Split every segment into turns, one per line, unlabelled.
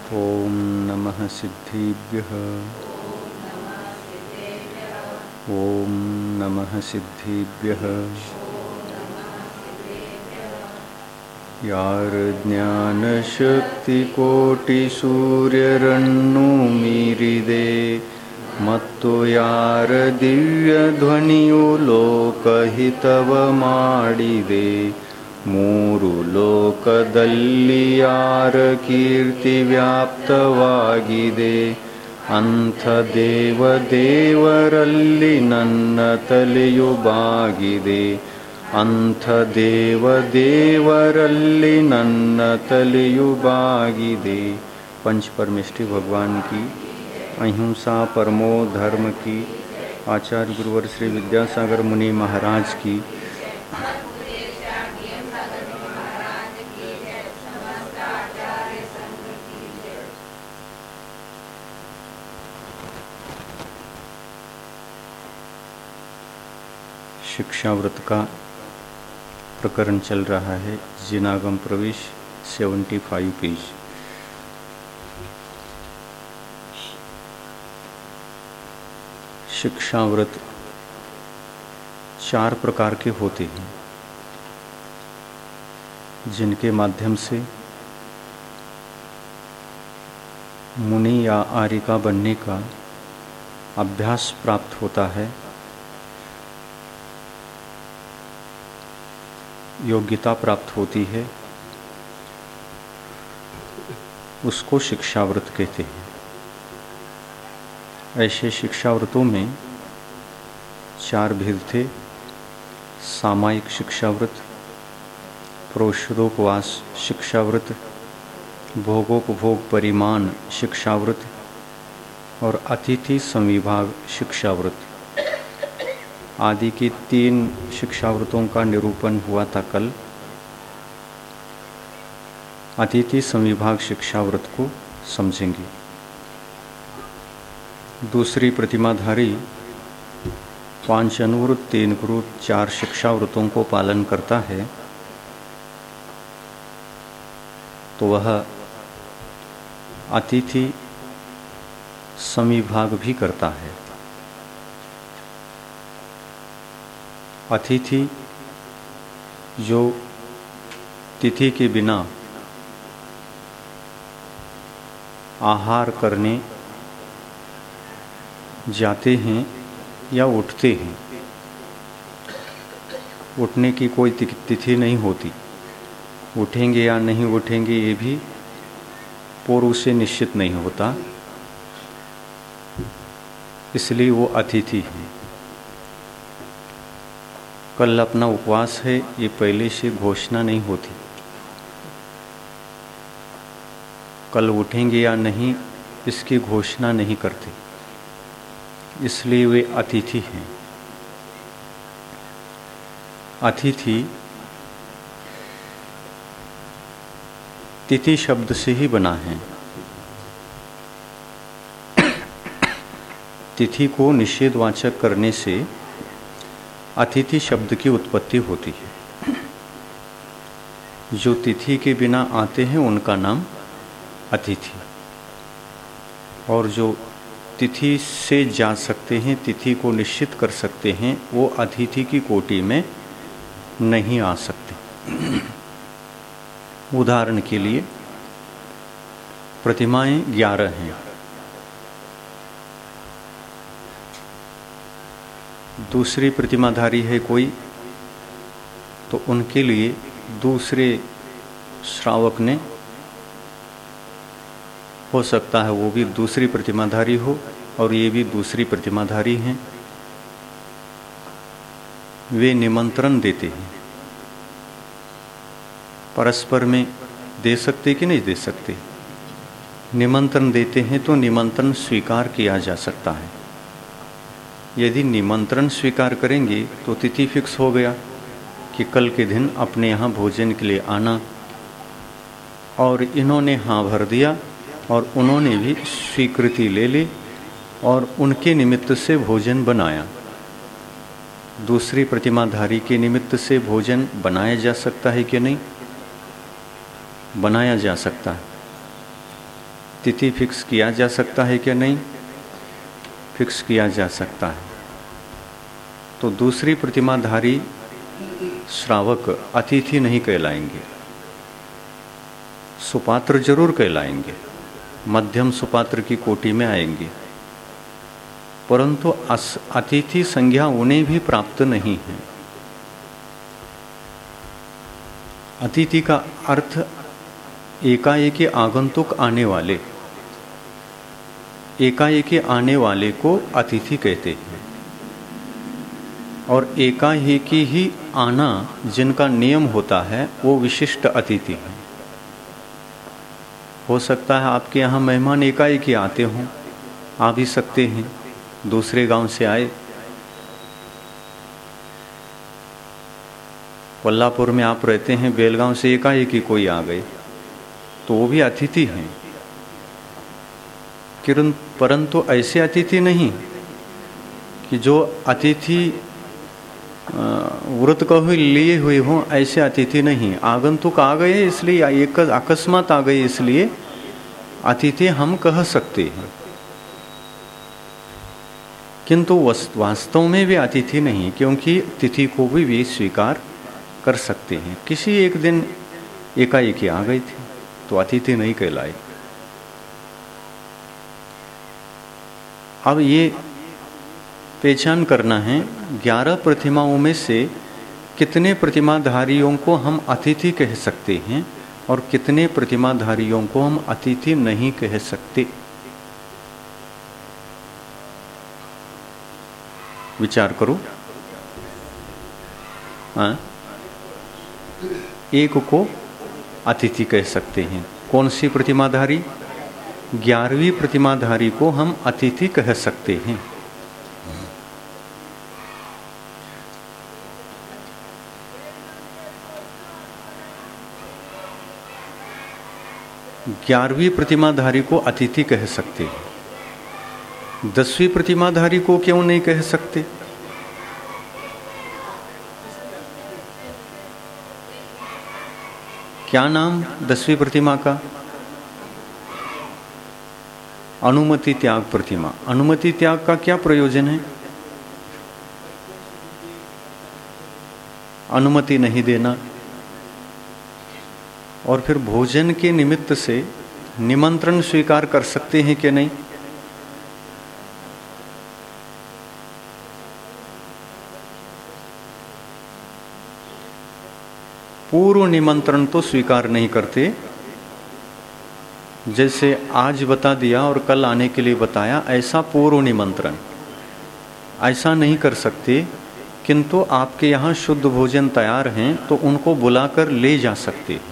ॐ नमः सिद्धिभ्यः। ॐ नमः सिद्धिभ्यः। यार ज्ञानशक्तिकोटिसूर्यरन्नु मीरिदे ಮತ್ತು ಯಾರ ದಿವ್ಯ ಧ್ವನಿಯು ಲೋಕಹಿತವ ಮಾಡಿದೆ, ಮೂರು ಲೋಕದಲ್ಲಿ ಯಾರ ಕೀರ್ತಿ ವ್ಯಾಪ್ತವಾಗಿದೆ, ಅಂಥ ದೇವರಲ್ಲಿ ನನ್ನ ತಲೆಯು ಬಾಗಿದೆ, ಅಂಥ ದೇವರಲ್ಲಿ ನನ್ನ तलयु बागिदे। पंच परमेष्टि भगवान की, अहिंसा परमो धर्म की, आचार्य गुरुवर श्री विद्यासागर मुनि महाराज की, शिक्षाव्रत का प्रकरण चल रहा है। जिनागम प्रवेश 75 पेज। शिक्षाव्रत 4 प्रकार के होते हैं, जिनके माध्यम से मुनि या आर्यिका बनने का अभ्यास प्राप्त होता है, योग्यता प्राप्त होती है, उसको शिक्षाव्रत कहते हैं। ऐसे शिक्षाव्रतों में 4 भेद थे। सामायिक शिक्षाव्रत, प्रोषदोपवास शिक्षाव्रत, भोगोपभोग परिमाण शिक्षाव्रत और अतिथि संविभाग शिक्षाव्रत आदि के 3 शिक्षाव्रतों का निरूपण हुआ था कल। अतिथि संविभाग शिक्षाव्रत को समझेंगे। दूसरी प्रतिमाधारी 5 अनुवृत्त 3 गुरुत 4 शिक्षाव्रतों को पालन करता है, तो वह अतिथि संविभाग भी करता है। अतिथि जो तिथि के बिना आहार करने जाते हैं या उठते हैं, उठने की कोई तिथि नहीं होती, उठेंगे या नहीं उठेंगे ये भी पूर्व से निश्चित नहीं होता, इसलिए वो अतिथि हैं। कल अपना उपवास है, ये पहले से घोषणा नहीं होती, कल उठेंगे या नहीं इसकी घोषणा नहीं करते, इसलिए वे अतिथि हैं। अतिथि तिथि शब्द से ही बना है। तिथि को निषेधवाचक करने से अतिथि शब्द की उत्पत्ति होती है। जो तिथि के बिना आते हैं उनका नाम अतिथि, और जो तिथि से जा सकते हैं, तिथि को निश्चित कर सकते हैं, वो अतिथि की कोटि में नहीं आ सकते। उदाहरण के लिए प्रतिमाएं 11 हैं। दूसरी प्रतिमाधारी है कोई, तो उनके लिए दूसरे श्रावक ने हो सकता है वो भी दूसरी प्रतिमाधारी हो और ये भी दूसरी प्रतिमाधारी हैं। वे निमंत्रण देते हैं, परस्पर में दे सकते कि नहीं दे सकते। निमंत्रण देते हैं तो निमंत्रण स्वीकार किया जा सकता है। यदि निमंत्रण स्वीकार करेंगे तो तिथि फिक्स हो गया कि कल के दिन अपने यहाँ भोजन के लिए आना, और इन्होंने हाँ भर दिया और उन्होंने भी स्वीकृति ले ली और उनके निमित्त से भोजन बनाया। दूसरी प्रतिमाधारी के निमित्त से भोजन बनाया जा सकता है कि नहीं? बनाया जा सकता है। तिथि फिक्स किया जा सकता है क्या? नहीं फिक्स किया जा सकता है। तो दूसरी प्रतिमाधारी श्रावक अतिथि नहीं कहलाएंगे, सुपात्र जरूर कहलाएंगे, मध्यम सुपात्र की कोटि में आएंगे, परंतु अतिथि संज्ञा उन्हें भी प्राप्त नहीं है। अतिथि का अर्थ एकाएकी आगंतुक आने वाले, एकाएकी आने वाले को अतिथि कहते हैं। और एकाएकी ही आना जिनका नियम होता है वो विशिष्ट अतिथि है। हो सकता है आपके यहाँ मेहमान एकाएकी आते हों, आ भी सकते हैं, दूसरे गांव से आए। कोल्हापुर में आप रहते हैं, बेलगांव से एकाएकी कोई आ गए तो वो भी अतिथि हैं। परंतु ऐसे अतिथि नहीं कि जो अतिथि व्रत को लिए हुए हों, ऐसे अतिथि नहीं। आगंतुक आ गए इसलिए, एक अकस्मात आ गए इसलिए अतिथि हम कह सकते हैं, किंतु वास्तव में वे अतिथि नहीं, क्योंकि तिथि को भी वे स्वीकार कर सकते हैं। किसी एक दिन एकाएकी आ गए थे तो अतिथि नहीं कहलाए। अब ये पहचान करना है 11 प्रतिमाओं में से कितने प्रतिमाधारियों को हम अतिथि कह सकते हैं और कितने प्रतिमाधारियों को हम अतिथि नहीं कह सकते। विचार करो। एक को अतिथि कह सकते हैं, कौन सी प्रतिमाधारी? 11वीं प्रतिमाधारी को हम अतिथि कह सकते हैं। ग्यारहवीं प्रतिमाधारी को अतिथि कह सकते हैं। 10वीं प्रतिमाधारी को क्यों नहीं कह सकते? क्या नाम 10वीं प्रतिमा का? अनुमति त्याग प्रतिमा। अनुमति त्याग का क्या प्रयोजन है? अनुमति नहीं देना। और फिर भोजन के निमित्त से निमंत्रण स्वीकार कर सकते हैं कि नहीं? पूर्व निमंत्रण तो स्वीकार नहीं करते। जैसे आज बता दिया और कल आने के लिए बताया, ऐसा पूर्व निमंत्रण ऐसा नहीं कर सकते। किंतु आपके यहाँ शुद्ध भोजन तैयार हैं तो उनको बुलाकर ले जा सकते हैं।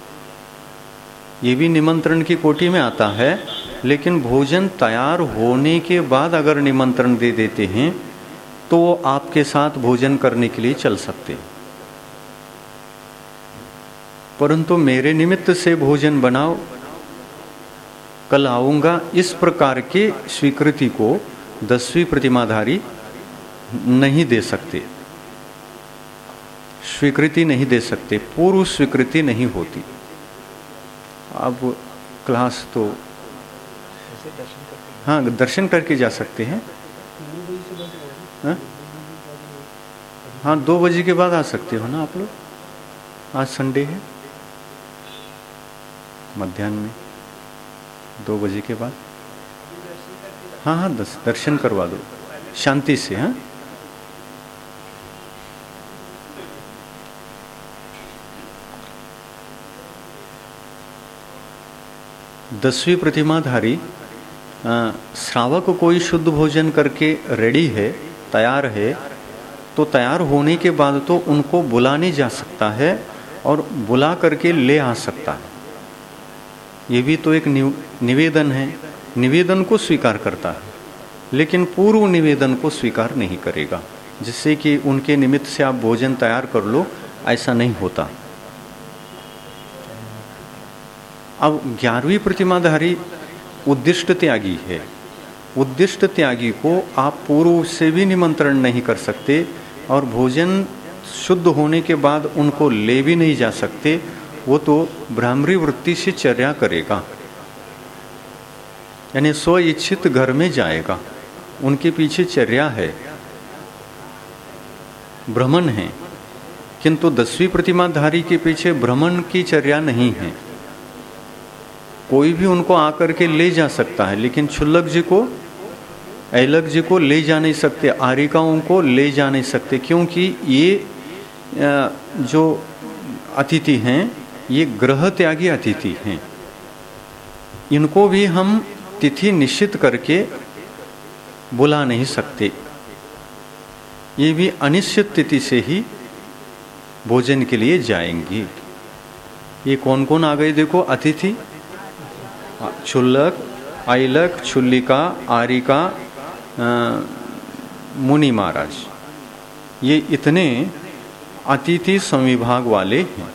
ये भी निमंत्रण की कोटि में आता है। लेकिन भोजन तैयार होने के बाद अगर निमंत्रण दे देते हैं तो वो आपके साथ भोजन करने के लिए चल सकते हैं। परंतु मेरे निमित्त से भोजन बनाओ, कल आऊंगा, इस प्रकार के स्वीकृति को 10वीं प्रतिमाधारी नहीं दे सकते। स्वीकृति नहीं दे सकते, पूर्व स्वीकृति नहीं होती। अब क्लास तो हाँ दर्शन करके जा सकते हैं। हाँ 2 बजे के बाद आ सकते हो ना आप लोग। आज संडे है, मध्याह्न में 2 बजे के बाद। हाँ दर्शन करवा दो शांति से। हाँ दसवीं प्रतिमाधारी श्रावक कोई शुद्ध भोजन करके रेडी है, तैयार है, तो तैयार होने के बाद तो उनको बुलाने जा सकता है और बुला करके ले आ सकता है। ये भी तो एक निवेदन है, निवेदन को स्वीकार करता है, लेकिन पूर्व निवेदन को स्वीकार नहीं करेगा, जिससे कि उनके निमित्त से आप भोजन तैयार कर लो, ऐसा नहीं होता। अब 11वीं प्रतिमाधारी उद्दिष्ट त्यागी है। उद्दिष्ट त्यागी को आप पूर्व से भी निमंत्रण नहीं कर सकते और भोजन शुद्ध होने के बाद उनको ले भी नहीं जा सकते। वो तो ब्राह्मणी वृत्ति से चर्या करेगा। यानी स्व इच्छित घर में जाएगा, उनके पीछे चर्या है, भ्रमण है। किंतु 10वीं प्रतिमाधारी के पीछे भ्रमण की चर्या नहीं है। कोई भी उनको आकर के ले जा सकता है, लेकिन क्षुल्लक जी को, ऐलक जी को ले जा नहीं सकते, आरिकाओं को ले जा नहीं सकते, क्योंकि ये जो अतिथि हैं ये ग्रह त्यागी अतिथि हैं। इनको भी हम तिथि निश्चित करके बुला नहीं सकते। ये भी अनिश्चित तिथि से ही भोजन के लिए जाएंगी। ये कौन कौन आ गए देखो अतिथि, क्षुल्लक, ऐलक, क्षुल्लिका, आरिका, मुनि महाराज, ये इतने अतिथि संविभाग वाले हैं।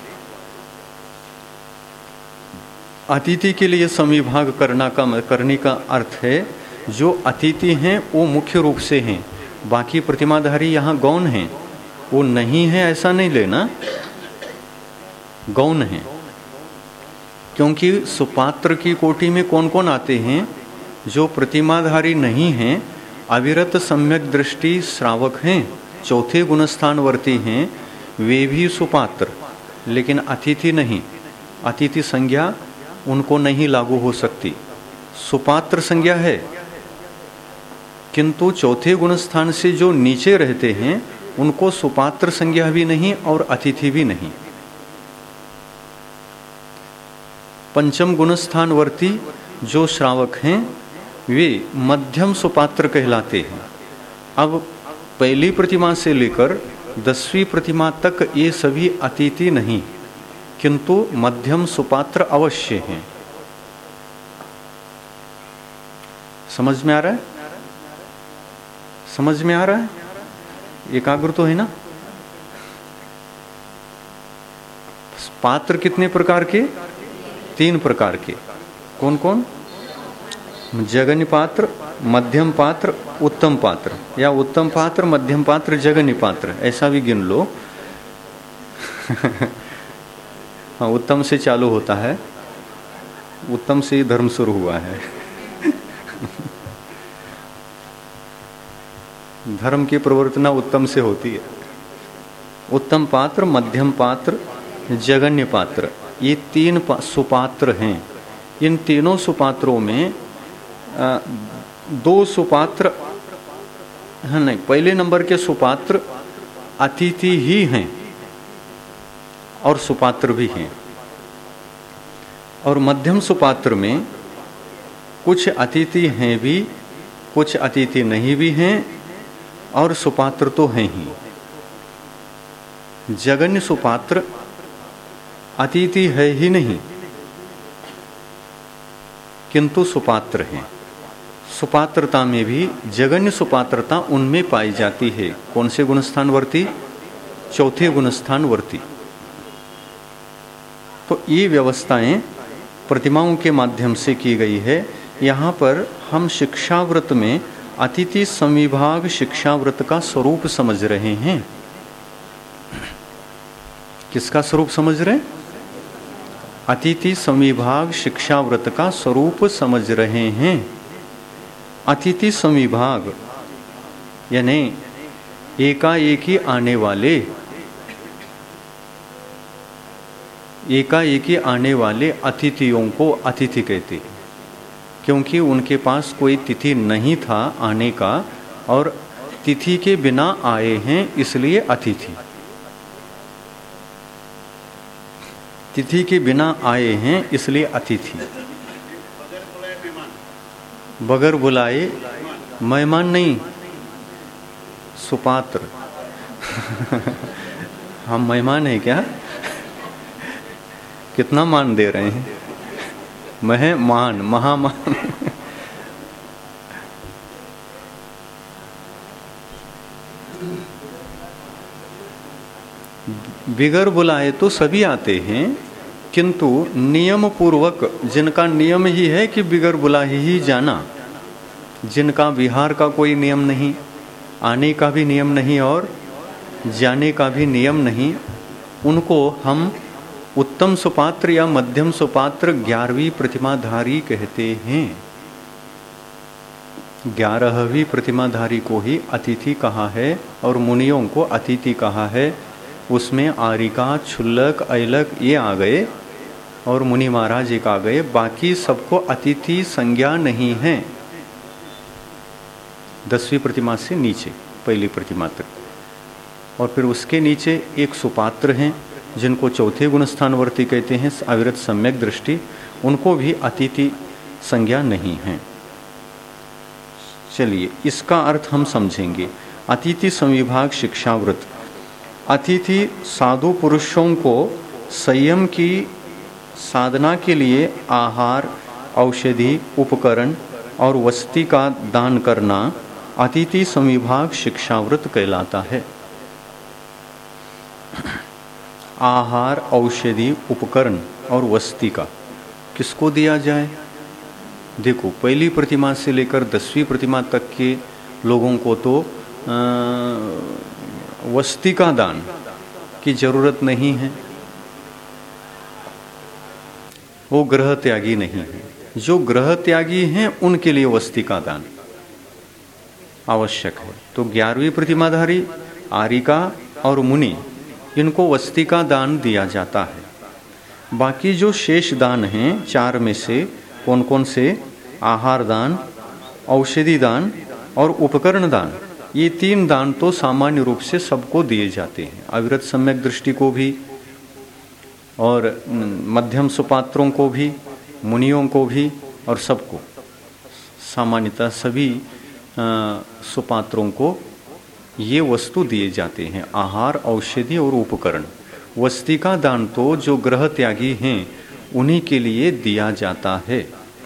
अतिथि के लिए संविभाग करने का अर्थ है जो अतिथि हैं वो मुख्य रूप से हैं, बाकी प्रतिमाधारी यहाँ गौण हैं, वो नहीं है ऐसा नहीं लेना, गौण हैं। क्योंकि सुपात्र की कोटि में कौन कौन आते हैं, जो प्रतिमाधारी नहीं हैं, अविरत सम्यक दृष्टि श्रावक हैं, चौथे गुणस्थानवर्ती हैं, वे भी सुपात्र, लेकिन अतिथि नहीं। अतिथि संज्ञा उनको नहीं लागू हो सकती, सुपात्र संज्ञा है। किंतु चौथे गुणस्थान से जो नीचे रहते हैं उनको सुपात्र संज्ञा भी नहीं और अतिथि भी नहीं। पंचम गुणस्थानवर्ती जो श्रावक हैं वे मध्यम सुपात्र कहलाते हैं। अब पहली प्रतिमा से लेकर 10वीं प्रतिमा तक ये सभी अतिथि नहीं, किंतु मध्यम सुपात्र अवश्य हैं। समझ में आ रहा है? समझ में आ रहा है? एकाग्र तो है ना? पात्र कितने प्रकार के? 3 प्रकार के। कौन कौन? जगन्य पात्र, मध्यम पात्र, उत्तम पात्र, या उत्तम पात्र, मध्यम पात्र, जगन्य पात्र, ऐसा भी गिन लो। हाँ, उत्तम से चालू होता है, उत्तम से ही धर्म शुरू हुआ है। धर्म की प्रवर्तना उत्तम से होती है। उत्तम पात्र, मध्यम पात्र, जगन्य पात्र, ये 3 सुपात्र हैं। इन तीनों सुपात्रों में 2 सुपात्र है, नहीं, पहले नंबर के सुपात्र अतिथि ही हैं और सुपात्र भी हैं, और मध्यम सुपात्र में कुछ अतिथि हैं भी, कुछ अतिथि नहीं भी हैं, और सुपात्र तो हैं ही। जगन्य सुपात्र अतिथि है ही नहीं, किंतु सुपात्र हैं। सुपात्रता में भी जगन्य सुपात्रता उनमें पाई जाती है। कौन से गुणस्थानवर्ती? चौथे गुणस्थानवर्ती। तो ये व्यवस्थाएं प्रतिमाओं के माध्यम से की गई है। यहाँ पर हम शिक्षाव्रत में अतिथि संविभाग शिक्षाव्रत का स्वरूप समझ रहे हैं। किसका स्वरूप समझ रहे? अतिथि संविभाग शिक्षाव्रत का स्वरूप समझ रहे हैं। अतिथि संविभाग यानी एकाएकी आने वाले, एकाएकी आने वाले अतिथियों को अतिथि कहते हैं, क्योंकि उनके पास कोई तिथि नहीं था आने का, और तिथि के बिना आए हैं, इसलिए अतिथि। तिथि के बिना आए हैं इसलिए अतिथि। बगैर बुलाए मेहमान नहीं, सुपात्र। हम मेहमान हैं क्या? कितना मान दे रहे हैं? मेहमान, महामान। बिगर बुलाए तो सभी आते हैं, किंतु नियम पूर्वक, जिनका नियम ही है कि बिगर बुलाए ही जाना, जिनका विहार का कोई नियम नहीं, आने का भी नियम नहीं और जाने का भी नियम नहीं, उनको हम उत्तम सुपात्र या मध्यम सुपात्र 11वीं प्रतिमाधारी कहते हैं। 11वीं प्रतिमाधारी को ही अतिथि कहा है और मुनियों को अतिथि कहा है। उसमें आरिका, क्षुल्लक, ऐलक ये आ गए और मुनि महाराज एक आ गए, बाकी सबको अतिथि संज्ञा नहीं है। 10वीं प्रतिमा से नीचे पहली प्रतिमा तक, और फिर उसके नीचे एक सुपात्र हैं जिनको चौथे गुणस्थानवर्ती कहते हैं, अविरत सम्यक दृष्टि, उनको भी अतिथि संज्ञा नहीं है। चलिए इसका अर्थ हम समझेंगे। अतिथि संविभाग शिक्षाव्रत, अतिथि साधु पुरुषों को संयम की साधना के लिए आहार, औषधि, उपकरण और वस्ती का दान करना अतिथि संविभाग शिक्षाव्रत कहलाता है। आहार, औषधि, उपकरण और वस्ती का किसको दिया जाए? देखो, पहली प्रतिमा से लेकर 10वीं प्रतिमा तक के लोगों को तो वस्ती का दान की जरूरत नहीं है, वो ग्रह त्यागी नहीं है। जो ग्रह त्यागी हैं उनके लिए वस्ती का दान आवश्यक है। तो 11वीं प्रतिमाधारी, आरिका और मुनि, इनको वस्ती का दान दिया जाता है। बाकी जो शेष दान हैं 4 में से कौन कौन से? आहार दान, औषधि दान और उपकरण दान, ये 3 दान तो सामान्य रूप से सबको दिए जाते हैं। अविरत सम्यक दृष्टि को भी और मध्यम सुपात्रों को भी, मुनियों को भी और सबको, सामान्यतः सभी सुपात्रों को ये वस्तु दिए जाते हैं, आहार, औषधि और उपकरण। वस्ती का दान तो जो ग्रह त्यागी हैं उन्हीं के लिए दिया जाता है,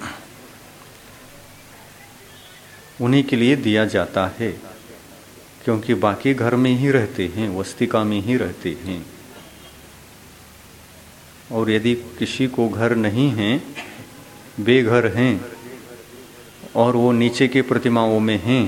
उन्हीं के लिए दिया जाता है, क्योंकि बाकी घर में ही रहते हैं, वस्तिका में ही रहते हैं। और यदि किसी को घर नहीं है, बेघर हैं और वो नीचे के प्रतिमाओं में हैं,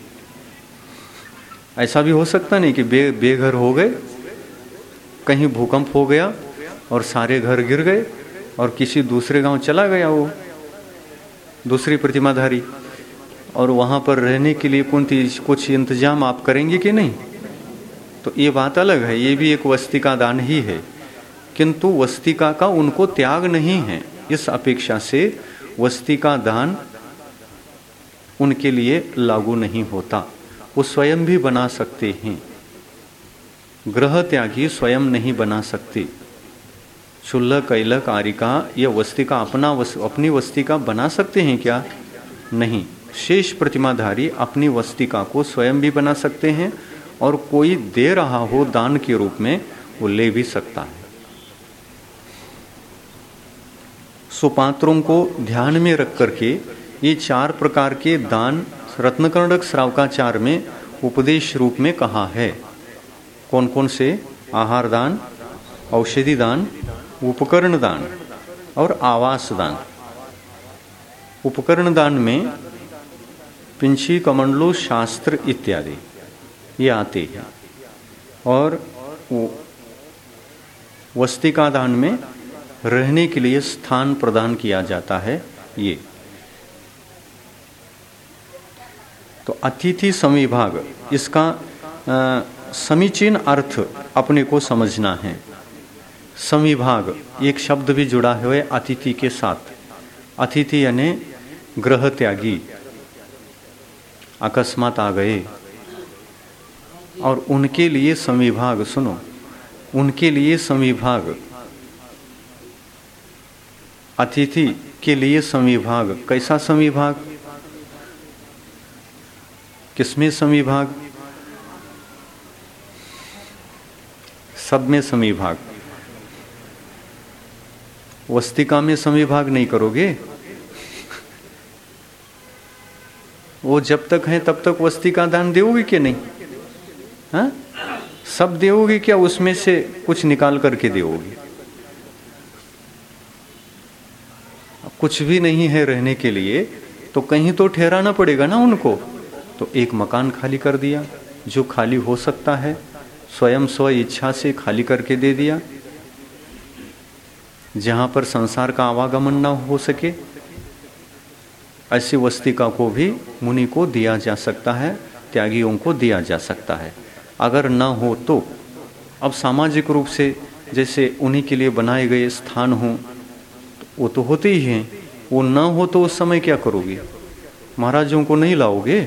ऐसा भी हो सकता नहीं कि बेघर हो गए, कहीं भूकंप हो गया और सारे घर गिर गए और किसी दूसरे गांव चला गया वो दूसरी प्रतिमाधारी, और वहां पर रहने के लिए कुछ इंतजाम आप करेंगे कि नहीं? तो ये बात अलग है, ये भी एक वस्ती का दान ही है, किंतु वस्तिका का उनको त्याग नहीं है। इस अपेक्षा से वस्ती का दान उनके लिए लागू नहीं होता, वो स्वयं भी बना सकते हैं। ग्रह त्यागी स्वयं नहीं बना सकते। क्षुल्लक, ऐलक, आरिका ये वस्तिका अपनी वस्तिका बना सकते हैं क्या? नहीं। शेष प्रतिमाधारी अपनी वस्तिका को स्वयं भी बना सकते हैं और कोई दे रहा हो दान के रूप में वो ले भी सकता है। सुपात्रों को ध्यान में रख करके ये 4 प्रकार के दान रत्नकर्णक श्रावकाचार में उपदेश रूप में कहा है। कौन कौन से? आहार दान, औषधि दान, उपकरण दान और आवास दान। उपकरण दान में पिंची, कमंडलू, शास्त्र इत्यादि ये आते हैं, और वस्तिका दान में रहने के लिए स्थान प्रदान किया जाता है। ये तो अतिथि संविभाग, इसका समीचीन अर्थ अपने को समझना है। संविभाग एक शब्द भी जुड़ा हुआ है अतिथि के साथ। अतिथि यानी ग्रह त्यागी, अकस्मात आ गए और उनके लिए संविभाग, सुनो, उनके लिए संविभाग, अतिथि के लिए संविभाग। कैसा संविभाग? किसमें संविभाग? सब में संविभाग। वस्तिका में संविभाग नहीं करोगे, वो जब तक है तब तक वस्तिका दान दोगे कि नहीं? हाँ, सब दोगे क्या? उसमें से कुछ निकाल करके दोगे? कुछ भी नहीं है रहने के लिए तो कहीं तो ठहराना पड़ेगा ना उनको। तो एक मकान खाली कर दिया, जो खाली हो सकता है स्वयं स्व इच्छा से खाली करके दे दिया, जहां पर संसार का आवागमन ना हो सके। ऐसी वस्तिका को भी मुनि को दिया जा सकता है, त्यागियों को दिया जा सकता है। अगर न हो तो अब सामाजिक रूप से जैसे उन्हीं के लिए बनाए गए स्थान हों वो तो होते ही हैं, वो न हो तो उस समय क्या करोगे? महाराजों को नहीं लाओगे?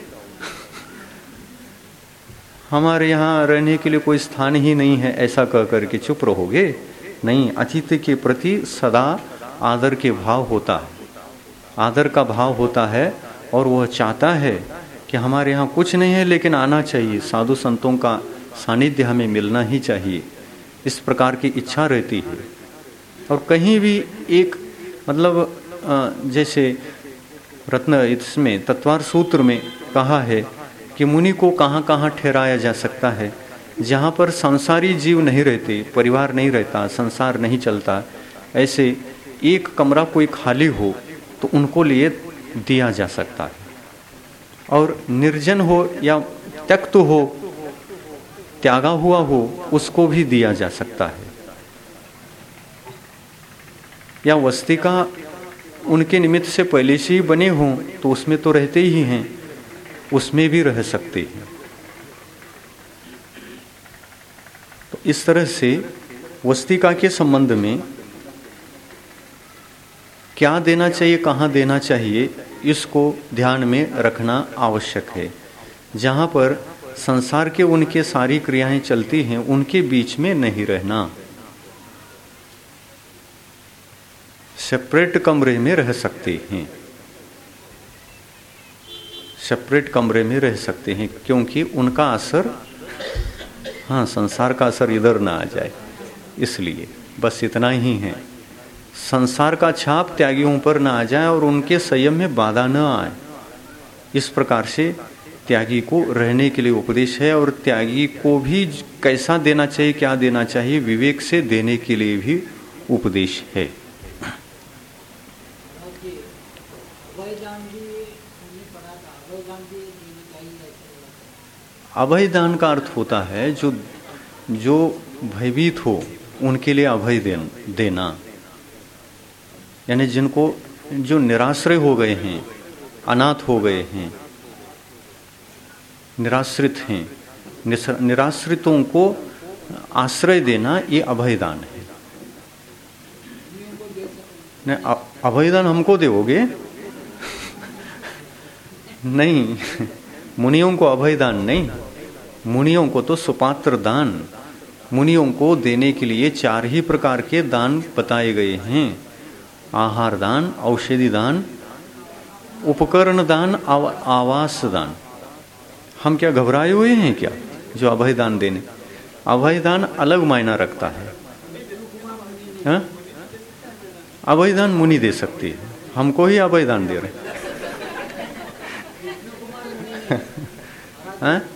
हमारे यहाँ रहने के लिए कोई स्थान ही नहीं है ऐसा कह करके चुप रहोगे? नहीं, अतिथि के प्रति सदा आदर के भाव होता है, आदर का भाव होता है और वह चाहता है कि हमारे यहाँ कुछ नहीं है लेकिन आना चाहिए, साधु संतों का सानिध्य हमें मिलना ही चाहिए, इस प्रकार की इच्छा रहती है। और कहीं भी एक मतलब जैसे रत्न इसमें तत्वार सूत्र में कहा है कि मुनि को कहाँ कहाँ ठहराया जा सकता है, जहाँ पर संसारी जीव नहीं रहते, परिवार नहीं रहता, संसार नहीं चलता, ऐसे एक कमरा कोई खाली हो तो उनको लिए दिया जा सकता है। और निर्जन हो या त्यक्त हो, त्यागा हुआ हो, उसको भी दिया जा सकता है। या वस्तिका उनके निमित्त से पहले से ही बने हों तो उसमें तो रहते ही हैं, उसमें भी रह सकते हैं। तो इस तरह से वस्तिका के संबंध में क्या देना चाहिए, कहाँ देना चाहिए, इसको ध्यान में रखना आवश्यक है। जहाँ पर संसार के उनके सारी क्रियाएं चलती हैं उनके बीच में नहीं रहना, सेपरेट कमरे में रह सकते हैं, सेपरेट कमरे में रह सकते हैं, क्योंकि उनका असर, हाँ, संसार का असर इधर ना आ जाए, इसलिए बस इतना ही है। संसार का छाप त्यागियों पर ना आ जाए और उनके संयम में बाधा न आए, इस प्रकार से त्यागी को रहने के लिए उपदेश है। और त्यागी को भी कैसा देना चाहिए, क्या देना चाहिए, विवेक से देने के लिए भी उपदेश है। अभय दान का अर्थ होता है जो भयभीत हो उनके लिए अभय देना, यानी जिनको जो निराश्रय हो गए हैं, अनाथ हो गए हैं, निराश्रित हैं, निराश्रितों को आश्रय देना, ये अभय दान है। नहीं, अभय दान हमको दोगे? नहीं, मुनियों को अभय दान नहीं, मुनियों को तो सुपात्र दान, मुनियों को देने के लिए 4 ही प्रकार के दान बताए गए हैं। आहार दान, औषधि दान, उपकरण दान, आवास दान। हम क्या घबराए हुए हैं क्या जो अभय दान देने? अभय दान अलग मायना रखता है, हाँ? अभय दान मुनि दे सकती है, हमको ही अभय दान दे रहे हाँ?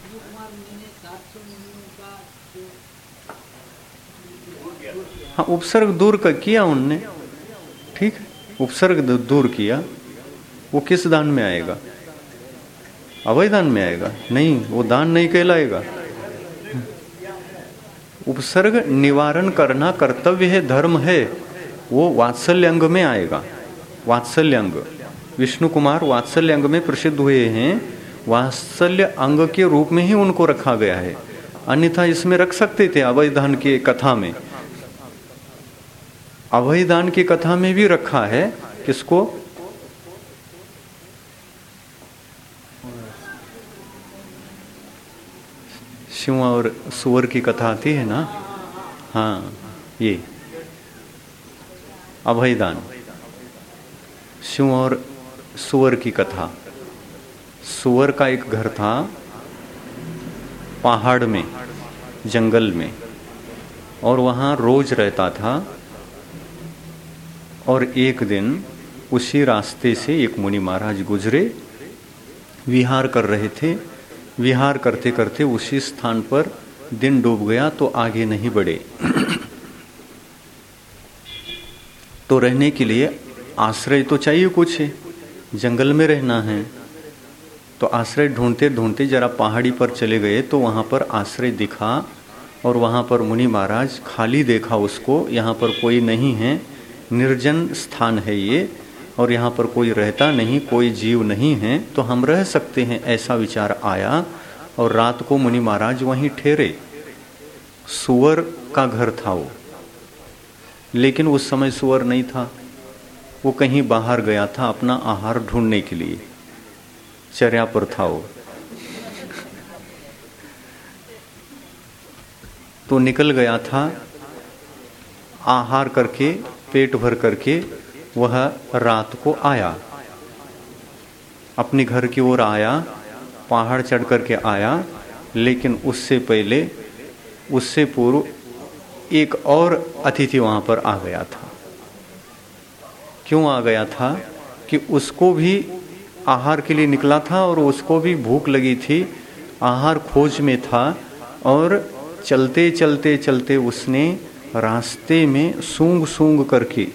हाँ, उपसर्ग दूर का किया उनने, ठीक है, उपसर्ग दूर किया, वो किस दान में आएगा? अभय दान में आएगा? नहीं, वो दान नहीं कहलाएगा। उपसर्ग निवारण करना कर्तव्य है, धर्म है, वो वात्सल्य अंग में आएगा। वात्सल्य अंग, विष्णु कुमार वात्सल्य अंग में प्रसिद्ध हुए हैं, वात्सल्य अंग के रूप में ही उनको रखा गया है, अन्यथा इसमें रख सकते थे अभय दान की कथा में। अभय दान की कथा में भी रखा है, किसको? शिव और सुअर की कथा आती है ना, हाँ, ये अभय दान, शिव और सुअर की कथा। सुअर का एक घर था पहाड़ में, जंगल में, और वहाँ रोज रहता था। और एक दिन उसी रास्ते से एक मुनि महाराज गुजरे, विहार कर रहे थे। विहार करते करते उसी स्थान पर दिन डूब गया तो आगे नहीं बढ़े। तो रहने के लिए आश्रय तो चाहिए कुछ है, जंगल में रहना है, तो आश्रय ढूंढते ढूंढते जरा पहाड़ी पर चले गए तो वहाँ पर आश्रय दिखा। और वहाँ पर मुनि महाराज खाली देखा उसको, यहाँ पर कोई नहीं है, निर्जन स्थान है ये, और यहाँ पर कोई रहता नहीं, कोई जीव नहीं है, तो हम रह सकते हैं, ऐसा विचार आया। और रात को मुनि महाराज वहीं ठहरे। सुअर का घर था वो, लेकिन उस समय सुअर नहीं था, वो कहीं बाहर गया था अपना आहार ढूंढने के लिए, चर्या पर था वो। तो निकल गया था आहार करके, पेट भर करके वह रात को आया, अपने घर की ओर आया, पहाड़ चढ़ करके आया। लेकिन उससे पहले, उससे पूर्व एक और अतिथि वहां पर आ गया था। क्यों आ गया था? कि उसको भी आहार के लिए निकला था और उसको भी भूख लगी थी, आहार खोज में था। और चलते चलते चलते उसने रास्ते में सूंघ सूंघ करके,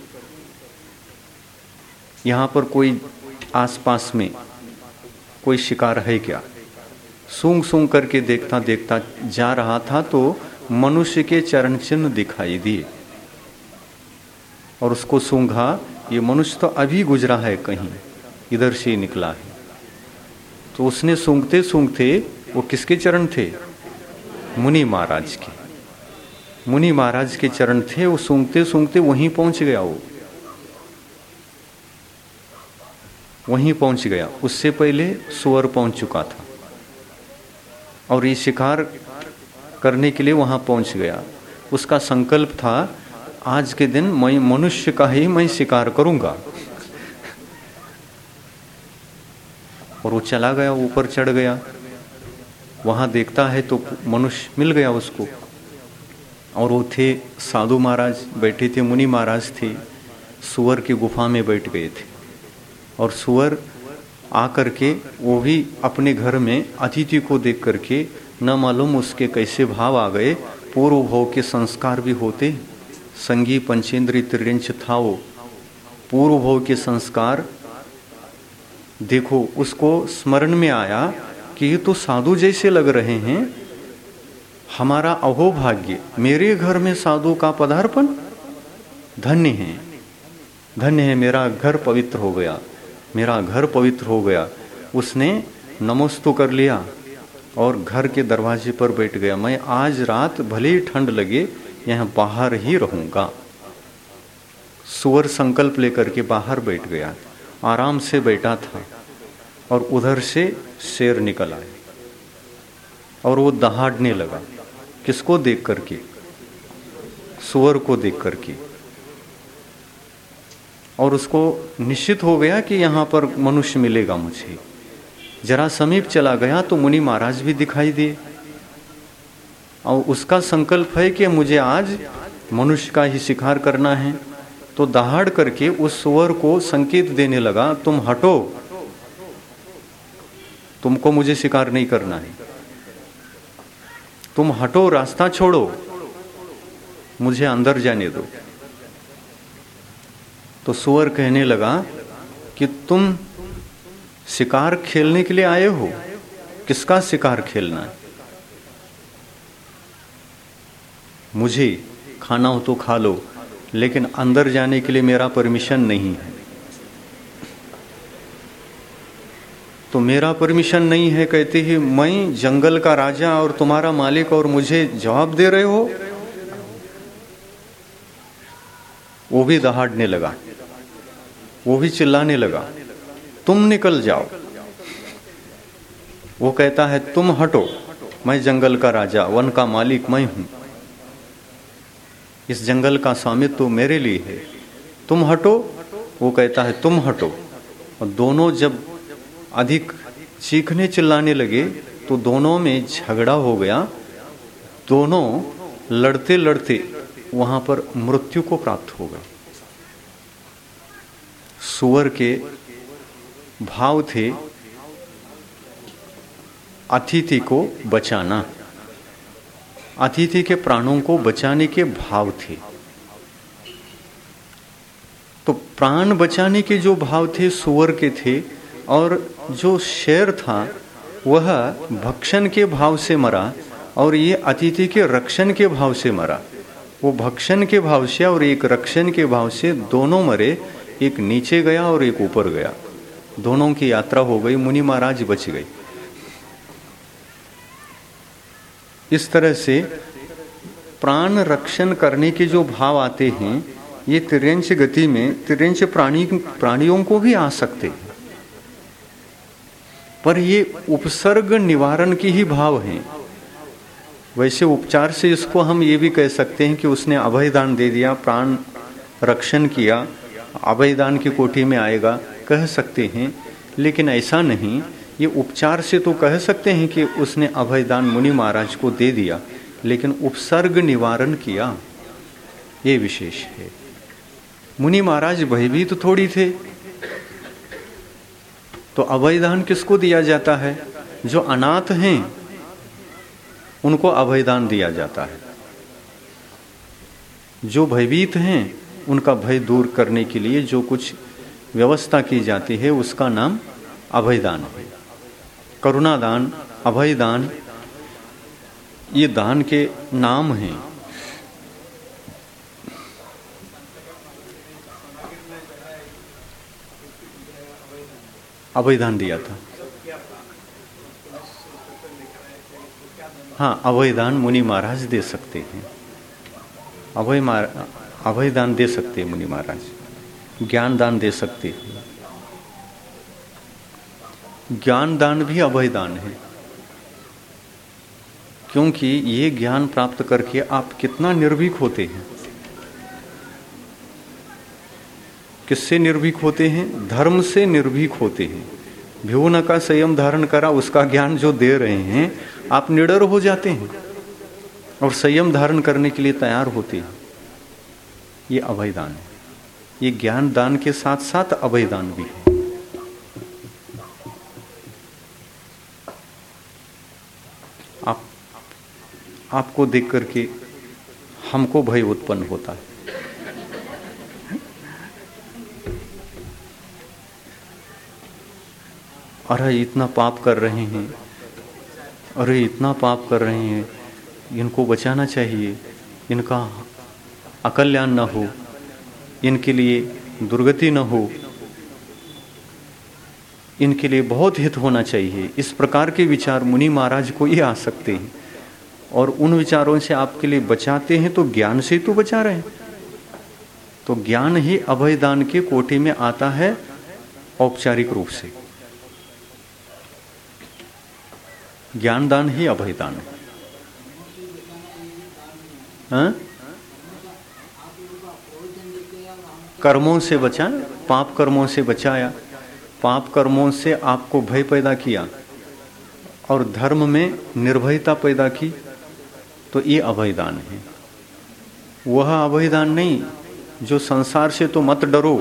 यहाँ पर कोई आसपास में कोई शिकार है क्या, सूंघ सूंघ करके देखता देखता जा रहा था, तो मनुष्य के चरण चिन्ह दिखाई दिए। और उसको सूंघा, ये मनुष्य तो अभी गुजरा है, कहीं इधर से ही निकला है। तो उसने सूंघते सूंघते, वो किसके चरण थे? मुनि महाराज के। मुनि महाराज के चरण थे। वो सूंघते सूंघते वहीं पहुंच गया, वो वहीं पहुंच गया। उससे पहले सुअर पहुंच चुका था और ये शिकार करने के लिए वहां पहुंच गया। उसका संकल्प था, आज के दिन मैं मनुष्य का ही मैं शिकार करूंगा। और वो चला गया, ऊपर चढ़ गया, वहां देखता है तो मनुष्य मिल गया उसको। और वो थे साधु महाराज बैठे थे, मुनि महाराज थे, सुअर की गुफा में बैठ गए थे। और सुअर आकर के वो भी अपने घर में अतिथि को देख करके, न मालूम उसके कैसे भाव आ गए। पूर्व भोग के संस्कार भी होते, संगी पंचेंद्रिय त्रिंच था वो, पूर्व भोग के संस्कार। देखो उसको स्मरण में आया कि ये तो साधु जैसे लग रहे हैं, हमारा अहोभाग्य, मेरे घर में साधु का पदार्पण, धन्य है, धन्य है, मेरा घर पवित्र हो गया, मेरा घर पवित्र हो गया। उसने नमस्तु कर लिया और घर के दरवाजे पर बैठ गया। मैं आज रात भले ही ठंड लगे, यहाँ बाहर ही रहूंगा। सुअर संकल्प लेकर के बाहर बैठ गया, आराम से बैठा था। और उधर से शेर निकल आया और वो दहाड़ने लगा। किसको देख करके? सुअर को देख करके। और उसको निश्चित हो गया कि यहाँ पर मनुष्य मिलेगा मुझे। जरा समीप चला गया तो मुनि महाराज भी दिखाई दिए। और उसका संकल्प है कि मुझे आज मनुष्य का ही शिकार करना है। तो दहाड़ करके उस सुअर को संकेत देने लगा, तुम हटो, तुमको मुझे शिकार नहीं करना है, तुम हटो, रास्ता छोड़ो, मुझे अंदर जाने दो। तो सुअर कहने लगा कि तुम शिकार खेलने के लिए आए हो, किसका शिकार खेलना है? मुझे खाना हो तो खा लो, लेकिन अंदर जाने के लिए मेरा परमिशन नहीं है। तो मेरा परमिशन नहीं है कहते ही मैं जंगल का राजा और तुम्हारा मालिक और मुझे जवाब दे रहे हो? वो भी दहाड़ने लगा, वो भी चिल्लाने लगा, तुम निकल जाओ। वो कहता है तुम हटो, मैं जंगल का राजा, वन का मालिक मैं हूं, इस जंगल का स्वामित्व तो मेरे लिए है, तुम हटो। वो कहता है तुम हटो। और दोनों जब अधिक चीखने चिल्लाने लगे तो दोनों में झगड़ा हो गया। दोनों लड़ते लड़ते वहां पर मृत्यु को प्राप्त हो गए। सुअर के भाव थे अतिथि को बचाना, अतिथि के प्राणों को बचाने के भाव थे। तो प्राण बचाने के जो भाव थे सुअर के थे, और जो शेर था वह भक्षण के भाव से मरा, और ये अतिथि के रक्षण के भाव से मरा। वो भक्षण के भाव से और एक रक्षण के भाव से दोनों मरे। एक नीचे गया और एक ऊपर गया, दोनों की यात्रा हो गई, मुनि महाराज बच गए। इस तरह से प्राण रक्षण करने के जो भाव आते हैं ये तिर्यंच गति में तिर्यंच प्राणियों को भी आ सकते हैं, पर ये उपसर्ग निवारण की ही भाव हैं। वैसे उपचार से इसको हम ये भी कह सकते हैं कि उसने अभयदान दे दिया, प्राण रक्षण किया, अभयदान की कोटि में आएगा, कह सकते हैं। लेकिन ऐसा नहीं, ये उपचार से तो कह सकते हैं कि उसने अभयदान मुनि महाराज को दे दिया, लेकिन उपसर्ग निवारण किया, ये विशेष है। मुनि महाराज भयभीत तो थोड़ी थे, तो अभयदान किसको दिया जाता है? जो अनाथ हैं उनको अभयदान दिया जाता है। जो भयभीत हैं उनका भय दूर करने के लिए जो कुछ व्यवस्था की जाती है उसका नाम अभयदान है। करुणादान, अभयदान, ये दान के नाम हैं। अभयदान दिया था, हाँ, अभयदान मुनि महाराज दे सकते हैं। अभयदान दे सकते हैं मुनि महाराज। ज्ञान दान दे सकते हैं। ज्ञान दान भी अभयदान है, क्योंकि ये ज्ञान प्राप्त करके आप कितना निर्भीक होते हैं। किससे निर्भीक होते हैं? धर्म से निर्भीक होते हैं। भ्यून का संयम धारण करा, उसका ज्ञान जो दे रहे हैं, आप निडर हो जाते हैं और संयम धारण करने के लिए तैयार होते हैं। ये अभयदान है। ये ज्ञान दान के साथ साथ अभयदान भी है। आपको देख करके हमको भय उत्पन्न होता है। अरे इतना पाप कर रहे हैं, अरे इतना पाप कर रहे हैं, इनको बचाना चाहिए, इनका अकल्याण न हो, इनके लिए दुर्गति न हो, इनके लिए बहुत हित होना चाहिए। इस प्रकार के विचार मुनि महाराज को ही आ सकते हैं, और उन विचारों से आपके लिए बचाते हैं तो ज्ञान से तो बचा रहे हैं। तो ज्ञान ही अभयदान के कोटि में आता है औपचारिक रूप से। ज्ञानदान ही अभयदान है। हाँ? कर्मों से बचा, पाप कर्मों से बचाया, पाप कर्मों से आपको भय पैदा किया और धर्म में निर्भयता पैदा की, तो ये अभयदान है। वह अभयदान नहीं जो संसार से तो मत डरो,